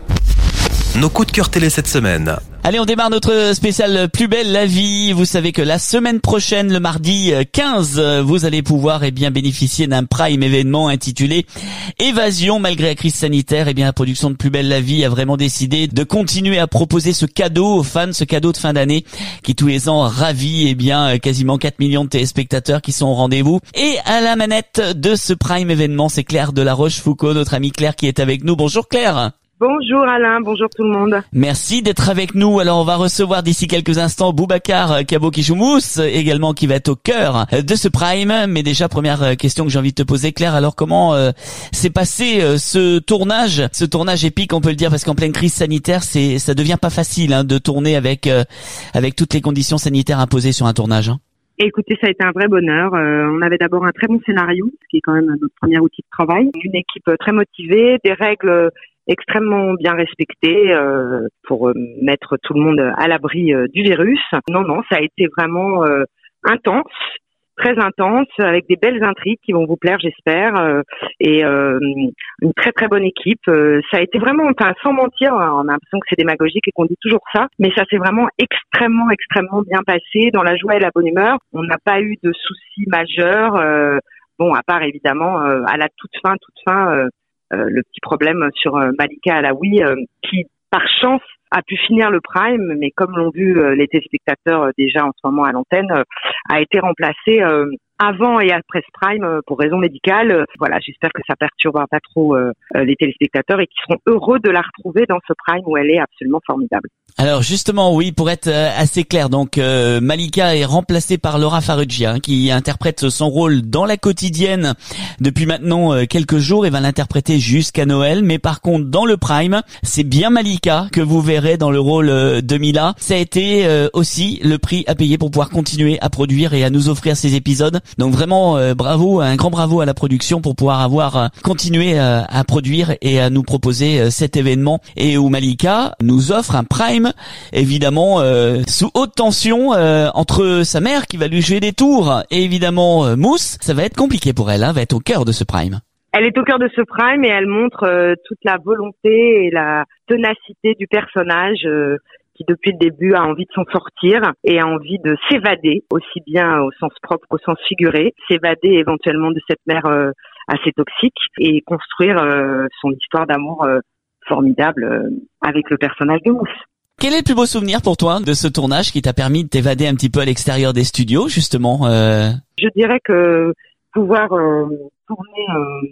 Nos coups de cœur télé cette semaine. Allez, on démarre notre spécial Plus belle la vie. Vous savez que la semaine prochaine, le mardi 15, vous allez pouvoir bénéficier d'un prime événement intitulé Évasion malgré la crise sanitaire. La production de Plus belle la vie a vraiment décidé de continuer à proposer ce cadeau aux fans, ce cadeau de fin d'année qui tous les ans ravit quasiment 4 millions de téléspectateurs qui sont au rendez-vous. Et à la manette de ce prime événement, c'est Claire de la Rochefoucauld, notre amie Claire qui est avec nous. Bonjour Claire. Bonjour Alain, bonjour tout le monde. Merci d'être avec nous. Alors on va recevoir d'ici quelques instants Boubacar Kabo-Kishoumous, également qui va être au cœur de ce Prime. Mais déjà, première question que j'ai envie de te poser, Claire, alors comment s'est passé ce tournage épique, on peut le dire, parce qu'en pleine crise sanitaire, ça devient pas facile de tourner avec toutes les conditions sanitaires imposées sur un tournage. Écoutez, ça a été un vrai bonheur. On avait d'abord un très bon scénario, ce qui est quand même notre premier outil de travail. Une équipe très motivée, des règles extrêmement bien respectées pour mettre tout le monde à l'abri du virus. Non, ça a été vraiment intense, très intense, avec des belles intrigues qui vont vous plaire, j'espère, et une très très bonne équipe. Ça a été vraiment, sans mentir, on a l'impression que c'est démagogique et qu'on dit toujours ça, mais ça s'est vraiment extrêmement bien passé, dans la joie et la bonne humeur. On n'a pas eu de soucis majeurs, à part évidemment à la toute fin, le petit problème sur Malika Alaoui, qui par chance a pu finir le Prime, mais comme l'ont vu les téléspectateurs déjà en ce moment à l'antenne, a été remplacé avant et après ce Prime pour raison médicale. Voilà, j'espère que ça perturbera pas trop les téléspectateurs et qu'ils seront heureux de la retrouver dans ce Prime où elle est absolument formidable. Alors justement, oui, pour être assez clair, donc Malika est remplacée par Laura Farrugia, qui interprète son rôle dans la quotidienne depuis maintenant quelques jours et va l'interpréter jusqu'à Noël. Mais par contre, dans le Prime, c'est bien Malika que vous verrez dans le rôle de Mila. Ça a été aussi le prix à payer pour pouvoir continuer à produire et à nous offrir ces épisodes. Donc vraiment bravo, un grand bravo à la production pour pouvoir avoir continué à produire et à nous proposer cet événement, et où Malika nous offre un Prime évidemment sous haute tension entre sa mère qui va lui jouer des tours et évidemment Mousse. Ça va être compliqué pour elle, va être au cœur de ce Prime. Elle est au cœur de ce Prime et elle montre toute la volonté et la ténacité du personnage qui depuis le début a envie de s'en sortir et a envie de s'évader, aussi bien au sens propre qu'au sens figuré, s'évader éventuellement de cette mère assez toxique et construire son histoire d'amour formidable avec le personnage de Mousse. Quel est le plus beau souvenir pour toi de ce tournage qui t'a permis de t'évader un petit peu à l'extérieur des studios, justement Je dirais que pouvoir tourner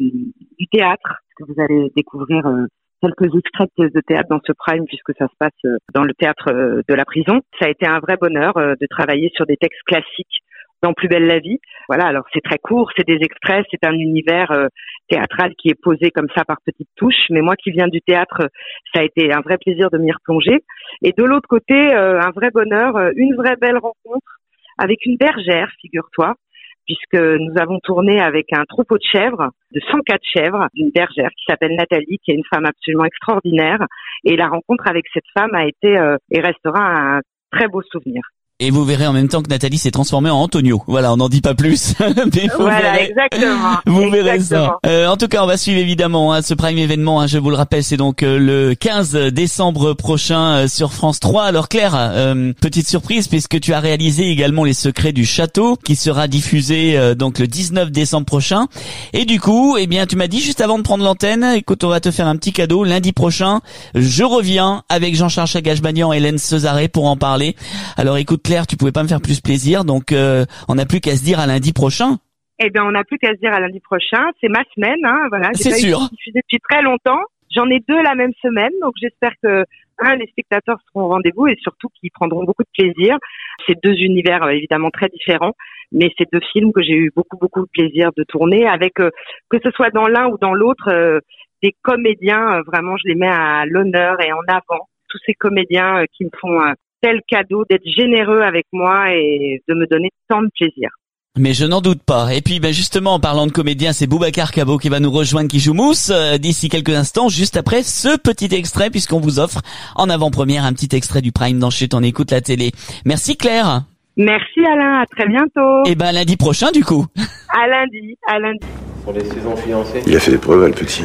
du théâtre, que vous allez découvrir quelques extraits de théâtre dans ce Prime puisque ça se passe dans le théâtre de la prison. Ça a été un vrai bonheur de travailler sur des textes classiques dans Plus belle la vie. Voilà, alors c'est très court, c'est des extraits, c'est un univers théâtral qui est posé comme ça par petites touches, mais moi qui viens du théâtre, ça a été un vrai plaisir de m'y replonger. Et de l'autre côté, un vrai bonheur, une vraie belle rencontre avec une bergère, figure-toi, puisque nous avons tourné avec un troupeau de chèvres, de 104 chèvres, d'une bergère qui s'appelle Nathalie, qui est une femme absolument extraordinaire. Et la rencontre avec cette femme a été et restera un très beau souvenir. Et vous verrez en même temps que Nathalie s'est transformée en Antonio. Voilà, on n'en dit pas plus. Mais voilà, verrez, exactement. Vous verrez ça. En tout cas, on va suivre évidemment ce Prime événement. Je vous le rappelle, c'est donc le 15 décembre prochain sur France 3. Alors Claire, petite surprise puisque tu as réalisé également Les Secrets du Château, qui sera diffusé donc le 19 décembre prochain. Et du coup, tu m'as dit juste avant de prendre l'antenne, écoute, on va te faire un petit cadeau. Lundi prochain, je reviens avec Jean-Charles Chagage-Magnan et Hélène Cesaré pour en parler. Alors écoute, Claire, tu pouvais pas me faire plus plaisir, donc on n'a plus qu'à se dire à lundi prochain. On n'a plus qu'à se dire à lundi prochain. C'est ma semaine, voilà. C'est sûr. J'ai diffusé depuis très longtemps. J'en ai 2 la même semaine, donc j'espère que les spectateurs seront au rendez-vous et surtout qu'ils prendront beaucoup de plaisir. C'est 2 univers évidemment très différents, mais c'est 2 films que j'ai eu beaucoup de plaisir de tourner avec, que ce soit dans l'un ou dans l'autre, des comédiens. Vraiment, je les mets à l'honneur et en avant. Tous ces comédiens qui me font tel cadeau d'être généreux avec moi et de me donner tant de plaisir. Mais je n'en doute pas. Et puis justement, en parlant de comédien, c'est Boubacar Kabo qui va nous rejoindre, qui joue Mousse d'ici quelques instants, juste après ce petit extrait, puisqu'on vous offre en avant-première un petit extrait du Prime dans Chut, on écoute la télé. Merci Claire. Merci Alain, à très bientôt. Et lundi prochain du coup. À lundi. Pour les saisons fiancées. Il a fait des preuves, le petit.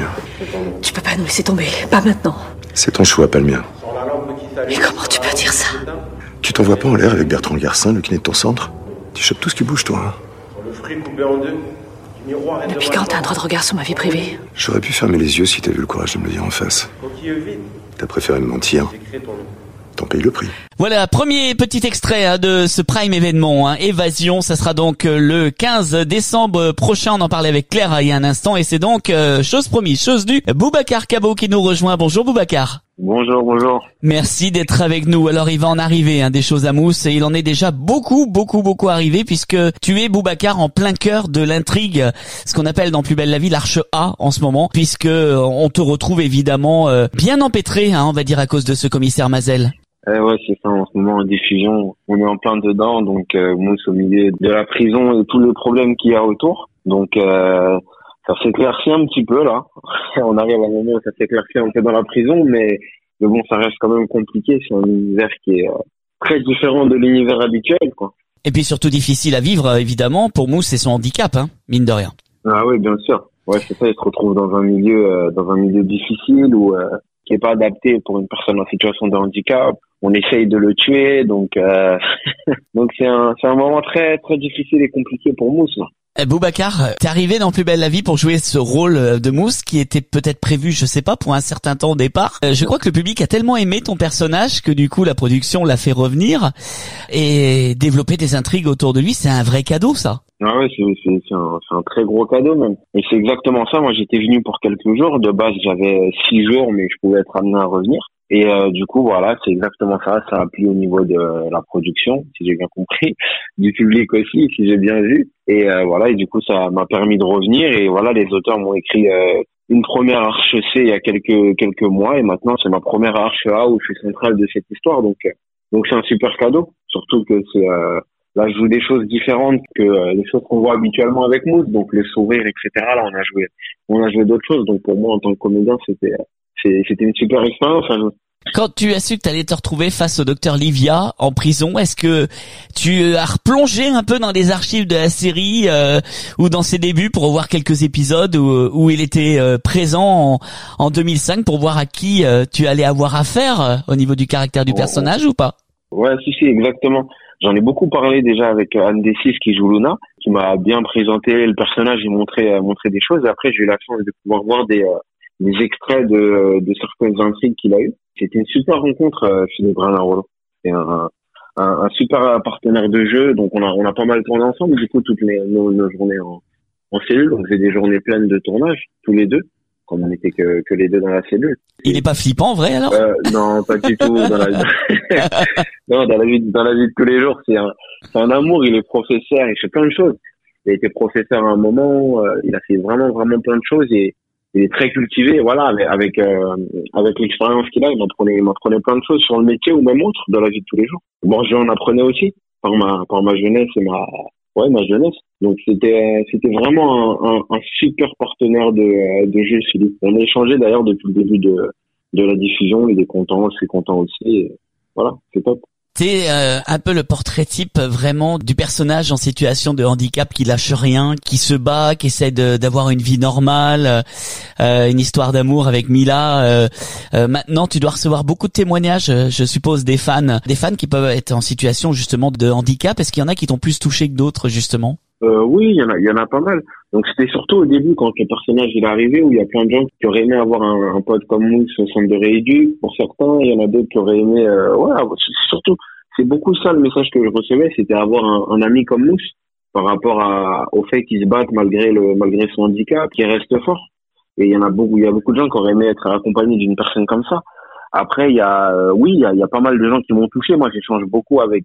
Tu peux pas nous laisser tomber, pas maintenant. C'est ton choix, pas le mien. Mais comment tu peux dire ça? Tu t'envoies pas en l'air avec Bertrand Garcin, le kiné de ton centre? Tu chopes tout ce qui bouge, toi. Le fruit coupé en 2. Depuis quand t'as un droit de regard sur ma vie privée? J'aurais pu fermer les yeux si t'avais eu le courage de me le dire en face. T'as préféré me mentir. t'en payes le prix. Voilà, premier petit extrait de ce Prime événement, Évasion. Ça sera donc le 15 décembre prochain. On en parlait avec Claire il y a un instant. Et c'est donc, chose promise, chose due, Boubacar Cabot qui nous rejoint. Bonjour Boubacar. Bonjour. Merci d'être avec nous. Alors il va en arriver des choses à Mousse, et il en est déjà beaucoup arrivé, puisque tu es, Boubacar, en plein cœur de l'intrigue, ce qu'on appelle dans Plus belle la vie l'arche A en ce moment, puisque on te retrouve évidemment bien empêtré, on va dire, à cause de ce commissaire Mazel. Ouais, c'est ça, en ce moment en diffusion, on est en plein dedans, donc Mousse au milieu de la prison et tous les problèmes qu'il y a autour. Donc ça s'éclaircit un petit peu là. On arrive à un moment où ça s'éclaircit un peu dans la prison, mais bon, ça reste quand même compliqué. C'est un univers qui est très différent de l'univers habituel, quoi. Et puis surtout difficile à vivre, évidemment, pour Mousse et son handicap, mine de rien. Ah oui, bien sûr. Ouais, c'est ça. Il se retrouve dans un milieu difficile où qui est pas adapté pour une personne en situation de handicap. On essaye de le tuer, donc donc c'est un moment très très difficile et compliqué pour Mousse, là. Boubacar, t'es arrivé dans Plus belle la vie pour jouer ce rôle de Mousse qui était peut-être prévu, je sais pas, pour un certain temps au départ. Je crois que le public a tellement aimé ton personnage que du coup la production l'a fait revenir et développer des intrigues autour de lui. C'est un vrai cadeau, ça. Ah ouais, c'est un très gros cadeau même. Et c'est exactement ça. Moi, j'étais venu pour quelques jours. De base, j'avais 6 jours, mais je pouvais être amené à revenir. Et du coup, voilà, c'est exactement ça. Ça a plu au niveau de la production, si j'ai bien compris, du public aussi, si j'ai bien vu. Et voilà, et du coup, ça m'a permis de revenir. Et voilà, les auteurs m'ont écrit une première arche C il y a quelques mois, et maintenant c'est ma première arche A où je suis central de cette histoire. Donc c'est un super cadeau. Surtout que c'est là, je joue des choses différentes que les choses qu'on voit habituellement avec Mousse, donc le sourire, etc. Là, on a joué d'autres choses. Donc pour moi, en tant que comédien, c'était une super expérience. Quand tu as su que tu allais te retrouver face au docteur Livia en prison, est-ce que tu as replongé un peu dans les archives de la série ou dans ses débuts pour revoir quelques épisodes où il était présent en 2005 pour voir à qui tu allais avoir affaire au niveau du caractère du personnage ou pas? Ouais, si, exactement. J'en ai beaucoup parlé déjà avec Anne Dessis qui joue Luna, qui m'a bien présenté le personnage et montré des choses. Et après, j'ai eu la chance de pouvoir voir des extraits de certaines intrigues qu'il a eues. C'était une super rencontre, Philippe Ranarolo. C'est un super partenaire de jeu, donc on a pas mal tourné ensemble, du coup, toutes nos journées en cellule. On faisait des journées pleines de tournage, tous les deux, comme on n'était que les deux dans la cellule. Il est pas flippant, en vrai, alors? Non, pas du tout. Dans la vie de tous les jours, c'est un amour. Il est professeur, il fait plein de choses. Il a été professeur à un moment, il a fait vraiment plein de choses et il est très cultivé, voilà, avec l'expérience qu'il a, il m'apprenait plein de choses sur le métier ou même autre dans la vie de tous les jours. Bon, j'en apprenais aussi par ma jeunesse et ma jeunesse. Donc c'était vraiment un super partenaire de jeu, Philippe. On a échangé d'ailleurs depuis le début de la diffusion, il est content, je suis content aussi. Et voilà, c'est top. T'es un peu le portrait type vraiment du personnage en situation de handicap qui lâche rien, qui se bat, qui essaie d'avoir une vie normale, une histoire d'amour avec Mila. Maintenant, tu dois recevoir beaucoup de témoignages, je suppose, des fans qui peuvent être en situation justement de handicap. Est-ce qu'il y en a qui t'ont plus touché que d'autres, justement? Oui, il y en a pas mal. Donc c'était surtout au début quand le personnage il est arrivé où il y a plein de gens qui auraient aimé avoir un pote comme Mousse au centre de rééducation. Pour certains, il y en a d'autres qui auraient aimé surtout c'est beaucoup ça le message que je recevais, c'était avoir un ami comme Mousse par rapport au fait qu'il se batte malgré son handicap, qu'il reste fort. Et il y a beaucoup de gens qui auraient aimé être accompagnés d'une personne comme ça. Après il y a pas mal de gens qui m'ont touché. Moi j'échange beaucoup avec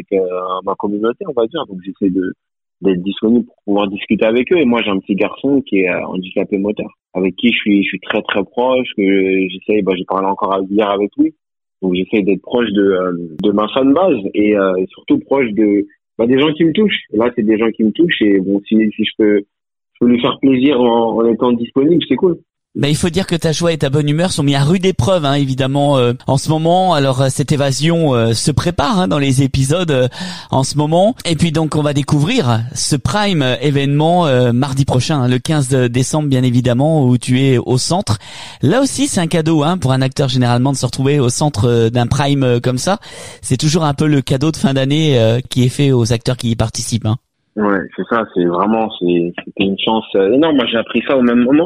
ma communauté, on va dire. Donc j'essaie d'être disponible pour pouvoir discuter avec eux. Et moi, j'ai un petit garçon qui est handicapé moteur, avec qui je suis très très proche. Que j'essaie, j'ai parlé encore hier avec lui. Donc j'essaie d'être proche de ma fanbase et surtout proche des gens qui me touchent. Et là, c'est des gens qui me touchent et bon, si je peux lui faire plaisir en étant disponible, c'est cool. Ben, il faut dire que ta joie et ta bonne humeur sont mis à rude épreuve, évidemment, en ce moment. Alors, cette évasion se prépare dans les épisodes en ce moment. Et puis donc, on va découvrir ce Prime événement mardi prochain, le 15 décembre, bien évidemment, où tu es au centre. Là aussi, c'est un cadeau pour un acteur généralement de se retrouver au centre d'un Prime comme ça. C'est toujours un peu le cadeau de fin d'année qui est fait aux acteurs qui y participent. Ouais, c'est ça. C'était une chance énorme. Moi, j'ai appris ça au même moment.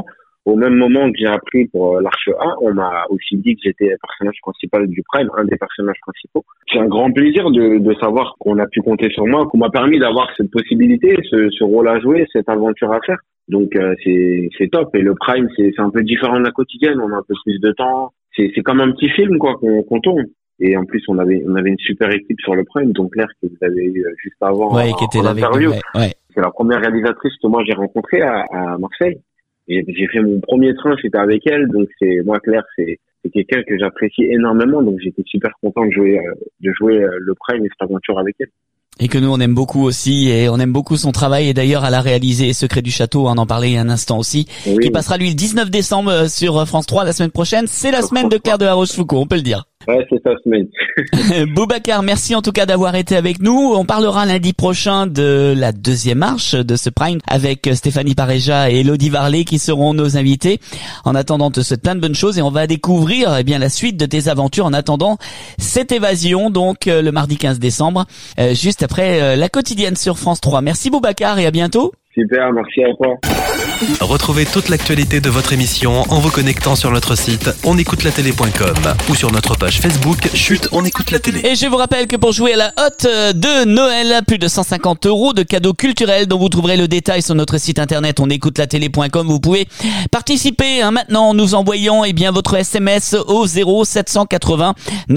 au même moment que j'ai appris pour l'Arche A, on m'a aussi dit que j'étais le personnage principal du Prime, un des personnages principaux. C'est un grand plaisir de savoir qu'on a pu compter sur moi, qu'on m'a permis d'avoir cette possibilité, ce rôle à jouer, cette aventure à faire. Donc c'est top. Et le Prime, c'est un peu différent de la quotidienne. On a un peu plus de temps. C'est comme un petit film quoi qu'on tourne. Et en plus, on avait une super équipe sur le Prime, donc Claire que vous avez eu juste avant qui était là l'interview. avec nous, ouais. C'est la première réalisatrice que moi j'ai rencontrée à Marseille. Et j'ai fait mon premier train, c'était avec elle. Donc moi Claire, c'est quelqu'un que j'apprécie énormément. Donc j'étais super content de jouer le Prime et cette aventure avec elle. Et que nous on aime beaucoup aussi, et on aime beaucoup son travail. Et d'ailleurs elle a réalisé Secret du Château, on en parlait il y a un instant aussi, qui passera lui le 19 décembre sur France 3 la semaine prochaine. C'est la semaine de Claire de La Rochefoucauld, on peut le dire. Ouais, c'est sa semaine. Boubacar, merci en tout cas d'avoir été avec nous. On parlera lundi prochain de la deuxième marche de ce Prime avec Stéphanie Pareja et Elodie Varlet qui seront nos invités. En attendant, on te souhaite plein de bonnes choses et on va découvrir bien la suite de tes aventures en attendant cette évasion, donc le mardi 15 décembre, juste après la quotidienne sur France 3. Merci Boubacar et à bientôt. Super, merci à toi. Retrouvez toute l'actualité de votre émission en vous connectant sur notre site onécoutelatélé.com ou sur notre page Facebook Chut, on écoute la télé. Et je vous rappelle que pour jouer à la hotte de Noël, plus de 150 € de cadeaux culturels dont vous trouverez le détail sur notre site internet onécoutelatélé.com. Vous pouvez participer maintenant en nous envoyant votre SMS au 0780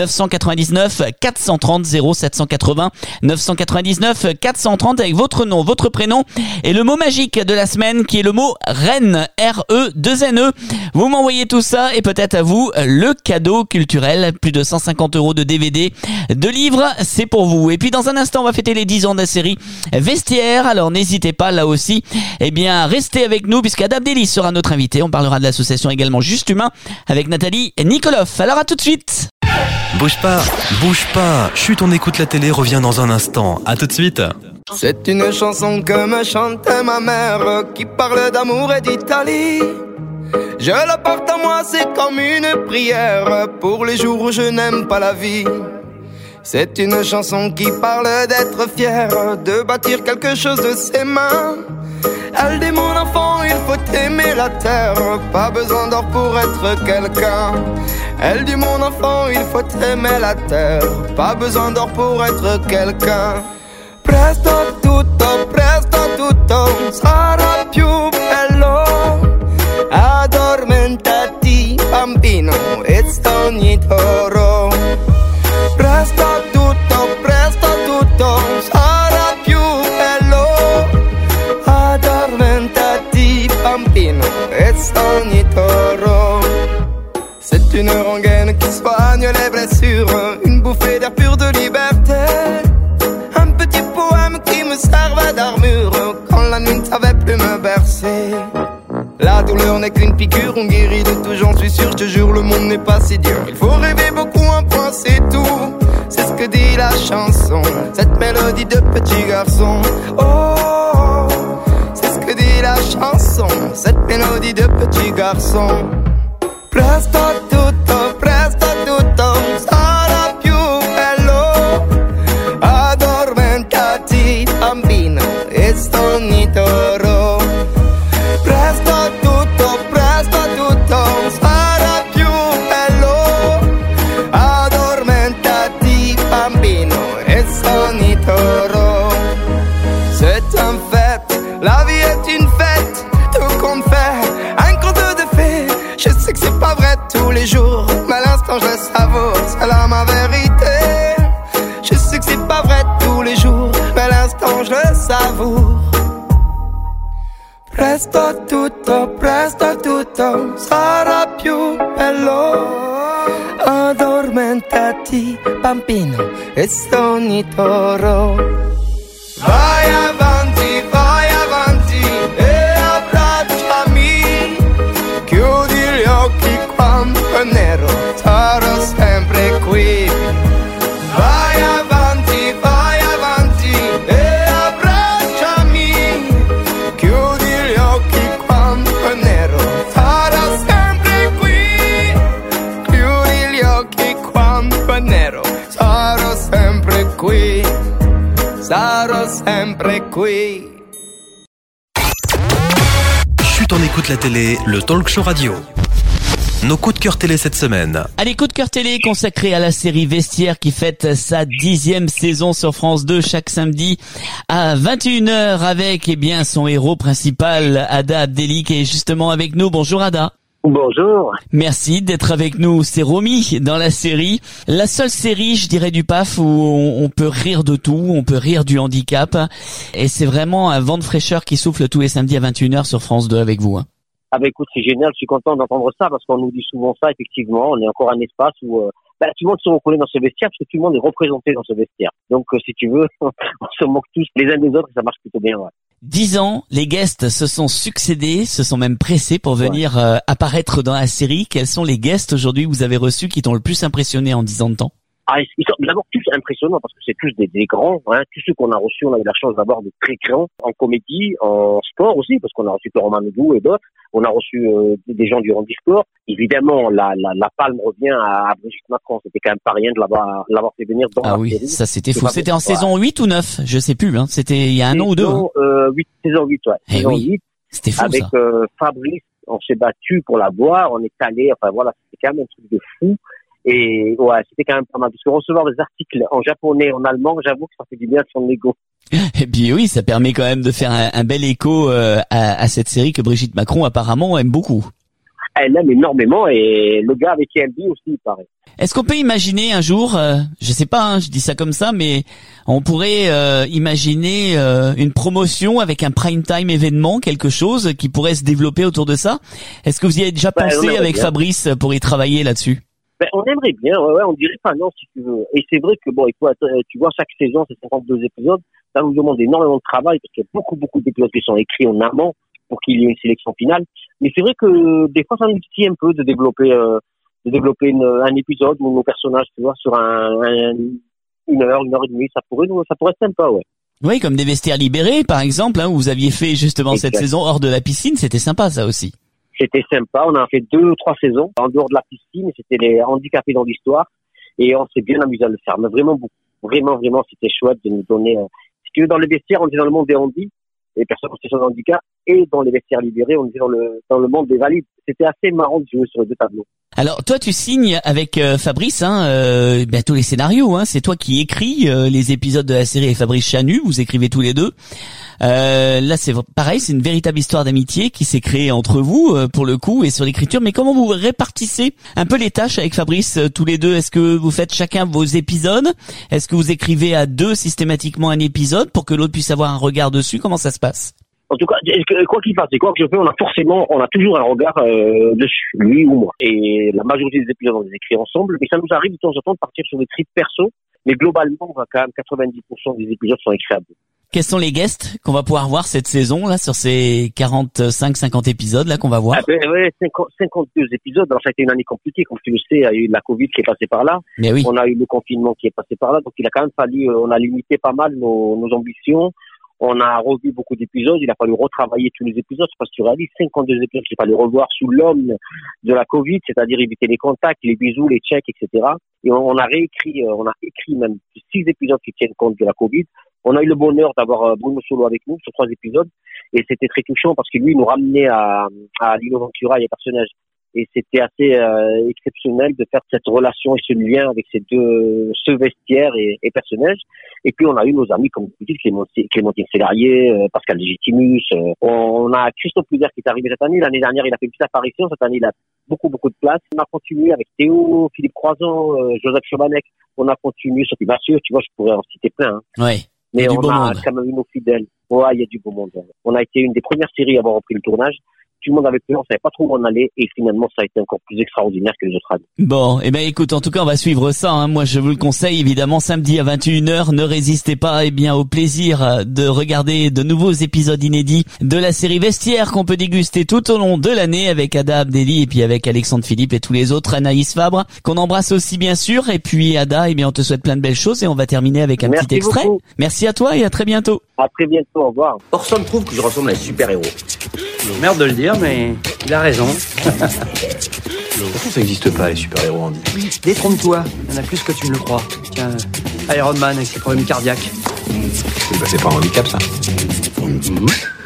999 430 0780 999 430 avec votre nom, votre prénom et le mot magique de la semaine qui est le mot Reine, R-E-2-N-E. Vous m'envoyez tout ça et peut-être à vous le cadeau culturel, plus de 150 € de DVD, de livres, c'est pour vous. Et puis dans un instant, on va fêter les 10 ans de la série Vestiaire, alors n'hésitez pas là aussi, restez avec nous puisqu'Adam Deli sera notre invité. On parlera de l'association également Juste Humain avec Nathalie Nikoloff. Alors à tout de suite. Bouge pas, Chut, on écoute la télé revient dans un instant. À tout de suite. C'est une chanson que me chantait ma mère qui parle d'amour et d'Italie. Je la porte à moi, c'est comme une prière pour les jours où je n'aime pas la vie. C'est une chanson qui parle d'être fier, de bâtir quelque chose de ses mains. Elle dit mon enfant, il faut aimer la terre, pas besoin d'or pour être quelqu'un. Elle dit mon enfant, il faut aimer la terre, pas besoin d'or pour être quelqu'un. Presto tutto sarà più bello. Addormentati bambino e sta ogni toro. Presto tutto sarà più bello. Addormentati bambino e sta ogni toro. C'est une rengaine qui soigne les blessures, une bouffée d'air pur de liberté. Un petit poème qui me servait d'armure quand la nuit ne savait plus me bercer. La douleur n'est qu'une piqûre, on guérit de tout, j'en suis sûr, je te jure, le monde n'est pas si dur. Il faut rêver beaucoup, un point c'est tout. C'est ce que dit la chanson, cette mélodie de petit garçon. Oh, c'est ce que dit la chanson, cette mélodie de petit garçon. Presto tutto sarà più bello. Addormentati bambino e sta ogni toro. Presto tutto sarà più bello. Addormentati bambino e sta ogni toro. C'est un fait, la vie est une fête, tout compte fait, un conte de fées. Je sais que c'est pas vrai tous les jours, mais à l'instant je le savoure, c'est là ma vérité. Je sais que c'est pas vrai tous les jours, mais à l'instant je le savoure. Presto tutto sarà più bello. Addormentati bambino e sta ogni toro. Vai avanti e abbracciami. Chiudi gli occhi quando è nero, sarò sempre qui. Vai avanti e abbracciami. Chiudi gli occhi quando è nero, sarò sempre qui. Chiudi gli occhi quando è nero, sarò sempre qui. Sarò sempre qui. Chut, on écoute la télé, le talk show radio. Nos coups de cœur télé cette semaine. Allez, coup de cœur télé consacré à la série Vestiaire qui fête sa 10e saison sur France 2 chaque samedi à 21h avec son héros principal, Ada Abdelli, qui est justement avec nous. Bonjour Ada. Bonjour. Merci d'être avec nous. C'est Romy dans la série. La seule série, je dirais, du PAF où on peut rire de tout, on peut rire du handicap. Et c'est vraiment un vent de fraîcheur qui souffle tous les samedis à 21h sur France 2 avec vous. Ah bah écoute, c'est génial, je suis content d'entendre ça parce qu'on nous dit souvent ça, effectivement. On est encore un espace où tout le monde se reconnaît dans ce vestiaire parce que tout le monde est représenté dans ce vestiaire. Donc si tu veux, on se moque tous les uns des autres et ça marche plutôt bien. Ouais. 10 ans, les guests se sont succédés, se sont même pressés pour venir apparaître dans la série. Quels sont les guests aujourd'hui que vous avez reçus qui t'ont le plus impressionné en 10 ans de temps? Ah, ils sont d'abord tous impressionnants parce que c'est tous des grands. Hein. Tous ceux qu'on a reçus, on a eu la chance d'avoir de très grands en comédie, en sport aussi, parce qu'on a reçu Romain Noudou et d'autres. On a reçu des gens du handisport. Évidemment, la palme revient à Brigitte Macron. C'était quand même pas rien de l'avoir fait venir dans la série. Ah oui, ça c'était fou. C'était en saison 8 ou 9, je sais plus. Hein. C'était il y a un an ou deux. Saison 8, ouais. Saison 8. C'était fou avec, ça. Fabrice, on s'est battu pour la voir. On est allé, enfin voilà, c'était quand même un truc de fou. Et ouais, c'était quand même pas mal. Parce que recevoir des articles en japonais, en allemand, j'avoue que ça fait du bien à son ego. Et puis oui, ça permet quand même de faire un bel écho à cette série que Brigitte Macron apparemment aime beaucoup. Elle aime énormément et le gars avec qui elle vit aussi, il paraît. Est-ce qu'on peut imaginer un jour, je sais pas, hein, je dis ça comme ça, mais on pourrait imaginer une promotion avec un prime time événement, quelque chose qui pourrait se développer autour de ça? Est-ce que vous y avez déjà pensé avec Fabrice pour y travailler là-dessus? On aimerait bien, ouais, on dirait pas non si tu veux. Et c'est vrai que bon, il faut, tu vois, chaque saison, c'est 52 épisodes. Ça nous demande énormément de travail parce qu'il y a beaucoup d'épisodes qui sont écrits en amont pour qu'il y ait une sélection finale. Mais c'est vrai que des fois, ça nous dit un peu de développer un épisode où nos personnages, tu vois, sur une heure et demie, ça pourrait être sympa, ouais. Oui, comme des vestiaires libérés, par exemple, hein, où vous aviez fait justement cette saison hors de la piscine, c'était sympa, ça aussi. C'était sympa. On a fait 2-3 saisons en dehors de la piscine. C'était les handicapés dans l'histoire. Et on s'est bien amusé à le faire. Mais vraiment beaucoup. Vraiment, c'était chouette de nous donner, si tu veux, dans les vestiaires, on était dans le monde des handis, les personnes en situation de handicap, et dans les vestiaires libérés, on était dans le monde des valides. C'était assez marrant de jouer sur les deux tableaux. Alors, toi, tu signes avec Fabrice, tous les scénarios, hein. C'est toi qui écris les épisodes de la série et Fabrice Chanu. Vous écrivez tous les deux. Là, c'est pareil, c'est une véritable histoire d'amitié qui s'est créée entre vous, pour le coup, et sur l'écriture. Mais comment vous répartissez un peu les tâches avec Fabrice, tous les deux? Est-ce que vous faites chacun vos épisodes? Est-ce que vous écrivez à deux systématiquement un épisode pour que l'autre puisse avoir un regard dessus? Comment ça se passe? En tout cas, quoi qu'il fasse et quoi que je fais, on a toujours un regard dessus, lui ou moi. Et la majorité des épisodes, on les écrit ensemble, mais ça nous arrive de temps en temps de partir sur des trips perso. Mais globalement, quand même 90% des épisodes sont écrits à deux. Quels sont les guests qu'on va pouvoir voir cette saison, là, sur ces 45-50 épisodes, là, qu'on va voir? 52 épisodes. Alors, ça a été une année compliquée. Comme tu le sais, il y a eu la Covid qui est passée par là. Mais oui. On a eu le confinement qui est passé par là. Donc, il a quand même fallu, on a limité pas mal nos ambitions. On a revu beaucoup d'épisodes. Il a fallu retravailler tous les épisodes parce que tu réalises 52 épisodes qu'il fallait revoir sous l'homme de la Covid, c'est-à-dire éviter les contacts, les bisous, les checks, etc. Et on a écrit même 6 épisodes qui tiennent compte de la Covid. On a eu le bonheur d'avoir Bruno Solo avec nous sur 3 épisodes et c'était très touchant parce que lui, il nous ramenait à Lino Ventura et les personnages. Et c'était assez exceptionnel de faire cette relation et ce lien avec ce vestiaire et personnages. Et puis on a eu nos amis, comme vous dites, Clémentine Célarier, Pascal Légitimus. On a Christophe Pluder qui est arrivé cette année. L'année dernière, il a fait une petite apparition. Cette année, il a beaucoup de place. On a continué avec Théo, Philippe Croizon, Joseph Chobanec. On a continué, Sophie Massieu. Tu vois, je pourrais en citer plein. Hein. Ouais. Mais on a quand même eu nos fidèles. Ouais, il y a du beau monde. On a été une des premières séries à avoir repris le tournage. Tout le monde avait peur, on savait pas trop où on allait et finalement ça a été encore plus extraordinaire que les autres années. Bon, écoute, en tout cas on va suivre ça, hein. Moi je vous le conseille évidemment samedi à 21h, ne résistez pas au plaisir de regarder de nouveaux épisodes inédits de la série Vestiaire qu'on peut déguster tout au long de l'année avec Ada Abdelli et puis avec Alexandre Philippe et tous les autres, Anaïs Fabre qu'on embrasse aussi bien sûr, et puis Ada, on te souhaite plein de belles choses et on va terminer avec un petit extrait. Beaucoup. Merci à toi et à très bientôt. À très bientôt, au revoir. Orson trouve que je ressemble à un super-héros. Merde de le dire, mais il a raison. Pourquoi ça n'existe pas, les super-héros, Andy? Détrompe-toi, il y en a plus que tu ne le crois. Tiens, Iron Man avec ses problèmes cardiaques. C'est pas un handicap, ça.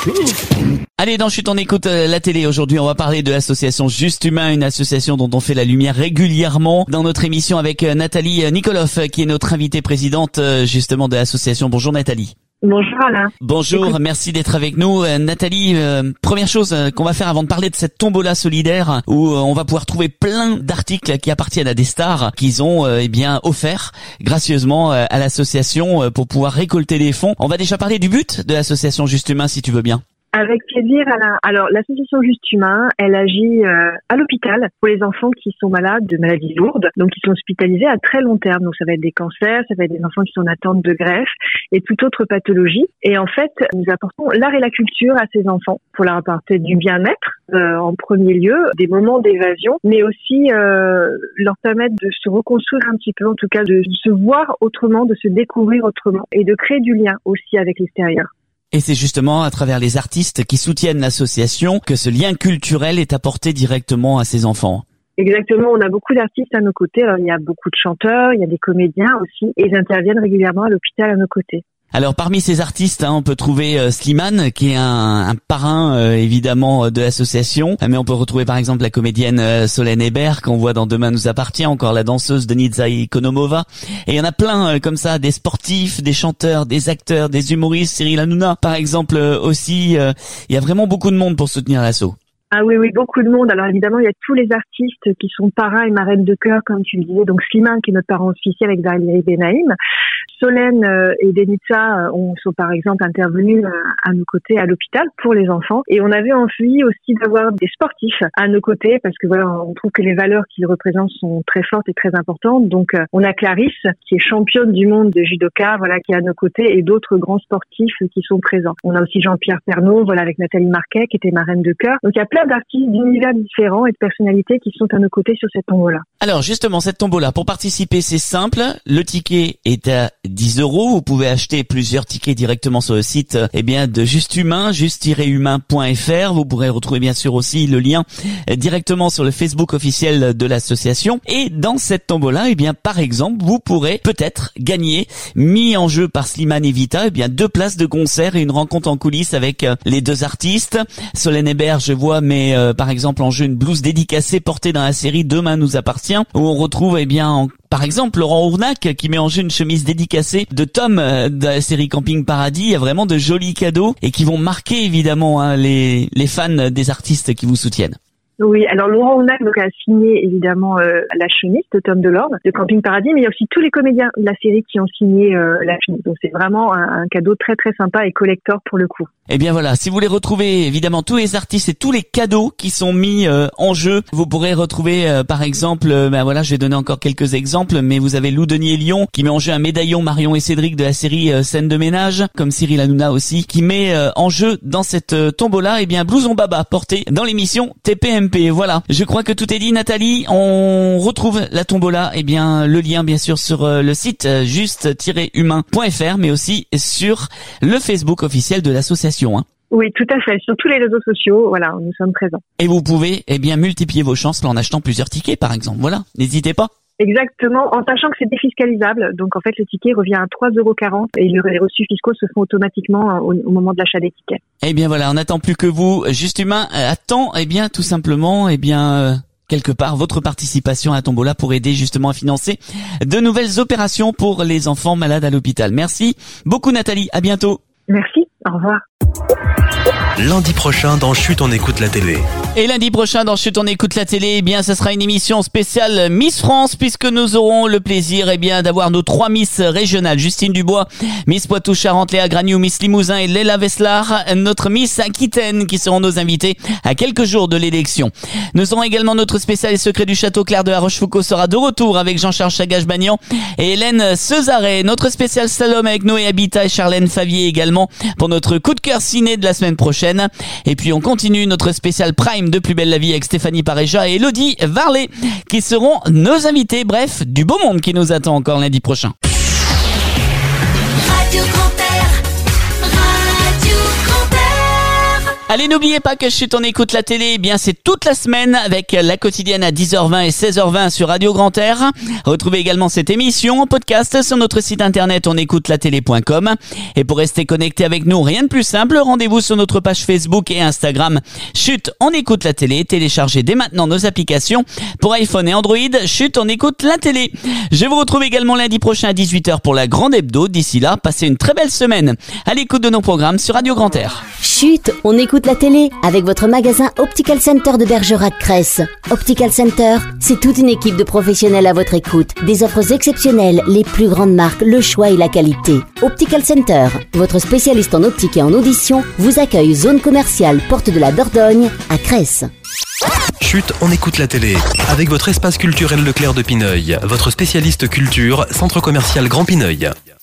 Allez, dans Chut, on écoute la télé. Aujourd'hui, on va parler de l'association Juste Humain, une association dont on fait la lumière régulièrement dans notre émission avec Nathalie Nikoloff, qui est notre invitée présidente justement de l'association. Bonjour Nathalie. Bonjour Alain. Bonjour, merci d'être avec nous. Nathalie, première chose qu'on va faire avant de parler de cette tombola solidaire où on va pouvoir trouver plein d'articles qui appartiennent à des stars qu'ils ont offert gracieusement à l'association pour pouvoir récolter des fonds. On va déjà parler du but de l'association Juste Humain si tu veux bien. Avec plaisir, Alain. Alors, l'association Juste Humain, elle agit à l'hôpital pour les enfants qui sont malades de maladies lourdes, donc qui sont hospitalisés à très long terme. Donc, ça va être des cancers, ça va être des enfants qui sont en attente de greffe et toute autre pathologie. Et en fait, nous apportons l'art et la culture à ces enfants pour leur apporter du bien-être, en premier lieu, des moments d'évasion, mais aussi leur permettre de se reconstruire un petit peu, en tout cas de se voir autrement, de se découvrir autrement et de créer du lien aussi avec l'extérieur. Et c'est justement à travers les artistes qui soutiennent l'association que ce lien culturel est apporté directement à ces enfants. Exactement, on a beaucoup d'artistes à nos côtés. Alors, il y a beaucoup de chanteurs, il y a des comédiens aussi, et ils interviennent régulièrement à l'hôpital à nos côtés. Alors parmi ces artistes, on peut trouver Slimane, qui est un parrain évidemment de l'association, mais on peut retrouver par exemple la comédienne Solène Hébert qu'on voit dans Demain nous appartient, encore la danseuse Denitza Ikonomova, et il y en a plein comme ça, des sportifs, des chanteurs, des acteurs, des humoristes, Cyril Hanouna par exemple aussi. Il y a vraiment beaucoup de monde pour soutenir l'asso. Ah oui, beaucoup de monde. Alors évidemment, il y a tous les artistes qui sont parrains et marraines de cœur, comme tu le disais. Donc Slimane, qui est notre parrain officiel avec Valérie Benaïm. Solène et Denitza sont par exemple intervenus à nos côtés à l'hôpital pour les enfants. Et on avait envie aussi d'avoir des sportifs à nos côtés parce que voilà, on trouve que les valeurs qu'ils représentent sont très fortes et très importantes. Donc on a Clarisse, qui est championne du monde de judoka, voilà, qui est à nos côtés, et d'autres grands sportifs qui sont présents. On a aussi Jean-Pierre Pernaut, voilà, avec Nathalie Marquet, qui était marraine de cœur. Donc il y a plein d'artistes d'univers différents et de personnalités qui sont à nos côtés sur cette tombola. Alors justement, cette tombola, pour participer, c'est simple. Le ticket est à 10 €. Vous pouvez acheter plusieurs tickets directement sur le site de Juste Humain, juste-humain.fr. Vous pourrez retrouver bien sûr aussi le lien directement sur le Facebook officiel de l'association. Et dans cette tombola, par exemple, vous pourrez peut-être gagner, mis en jeu par Slimane et Vita, 2 places de concert et une rencontre en coulisses avec les 2 artistes. Solène Hébert, je vois, mais par exemple en jeu une blouse dédicacée portée dans la série Demain nous appartient, où on retrouve par exemple Laurent Ournac qui met en jeu une chemise dédicacée de Tom de la série Camping Paradis. Il y a vraiment de jolis cadeaux et qui vont marquer évidemment les fans des artistes qui vous soutiennent. Oui, alors Laurent Ournac a signé évidemment la chemise de Tom Delorme de Camping Paradis, mais il y a aussi tous les comédiens de la série qui ont signé la chemise. Donc c'est vraiment un cadeau très très sympa et collector pour le coup. Et bien voilà, si vous voulez retrouver évidemment tous les artistes et tous les cadeaux qui sont mis en jeu, vous pourrez retrouver par exemple, je vais donner encore quelques exemples, mais vous avez Lou Denier Lyon qui met en jeu un médaillon Marion et Cédric de la série Scène de ménage, comme Cyril Hanouna aussi, qui met en jeu dans cette tombola blouson baba porté dans l'émission TPMP. Voilà, je crois que tout est dit. Nathalie, on retrouve la tombola, le lien bien sûr sur le site juste-humain.fr, mais aussi sur le Facebook officiel de l'association. Oui, tout à fait. Sur tous les réseaux sociaux, voilà, nous sommes présents. Et vous pouvez multiplier vos chances en achetant plusieurs tickets, par exemple. Voilà, n'hésitez pas. Exactement, en sachant que c'est défiscalisable. Donc en fait, le ticket revient à 3,40 € et les reçus fiscaux se font automatiquement au moment de l'achat des tickets. Voilà, on n'attend plus que vous. Juste Humain attend tout simplement quelque part votre participation à Tombola pour aider justement à financer de nouvelles opérations pour les enfants malades à l'hôpital. Merci beaucoup Nathalie, à bientôt. Merci, au revoir. Lundi prochain dans Chut, on écoute la télé. Et lundi prochain dans Chut, on écoute la télé, ce sera une émission spéciale Miss France, puisque nous aurons le plaisir d'avoir nos 3 Miss régionales. Justine Dubois, Miss Poitou-Charentes, Léa Gragnou, Miss Limousin et Léla Veslar, notre Miss Aquitaine, qui seront nos invités à quelques jours de l'élection. Nous aurons également notre spécial Les Secrets du Château Clair de La Rochefoucauld sera de retour avec Jean-Charles Chagage-Bagnan et Hélène Cesaret. Notre spécial Slalom avec Noé Habitat et Charlène Favier également pour notre coup de cœur ciné de la semaine prochaine. Et puis on continue notre spécial Prime de Plus belle la vie avec Stéphanie Pareja et Elodie Varlet qui seront nos invités. Bref, du beau monde qui nous attend encore lundi prochain. Radio Grand-Père, Radio Grand-Père. Allez, n'oubliez pas que Chut, on écoute la télé, eh bien c'est toute la semaine avec la quotidienne à 10h20 et 16h20 sur Radio Grand Air. Retrouvez également cette émission en podcast sur notre site internet onécoutelatélé.com. Et pour rester connecté avec nous, rien de plus simple, rendez-vous sur notre page Facebook et Instagram. Chut, on écoute la télé. Téléchargez dès maintenant nos applications pour iPhone et Android. Chut, on écoute la télé. Je vous retrouve également lundi prochain à 18h pour la grande hebdo. D'ici là, passez une très belle semaine à l'écoute de nos programmes sur Radio Grand Air. Chut, on écoute la télé avec votre magasin Optical Center de Bergerac-Cresse. Optical Center, c'est toute une équipe de professionnels à votre écoute. Des offres exceptionnelles, les plus grandes marques, le choix et la qualité. Optical Center, votre spécialiste en optique et en audition, vous accueille zone commerciale Porte de la Dordogne à Cresse. Chut, on écoute la télé. Avec votre espace culturel Leclerc de Pineuil, votre spécialiste culture, centre commercial Grand Pineuil.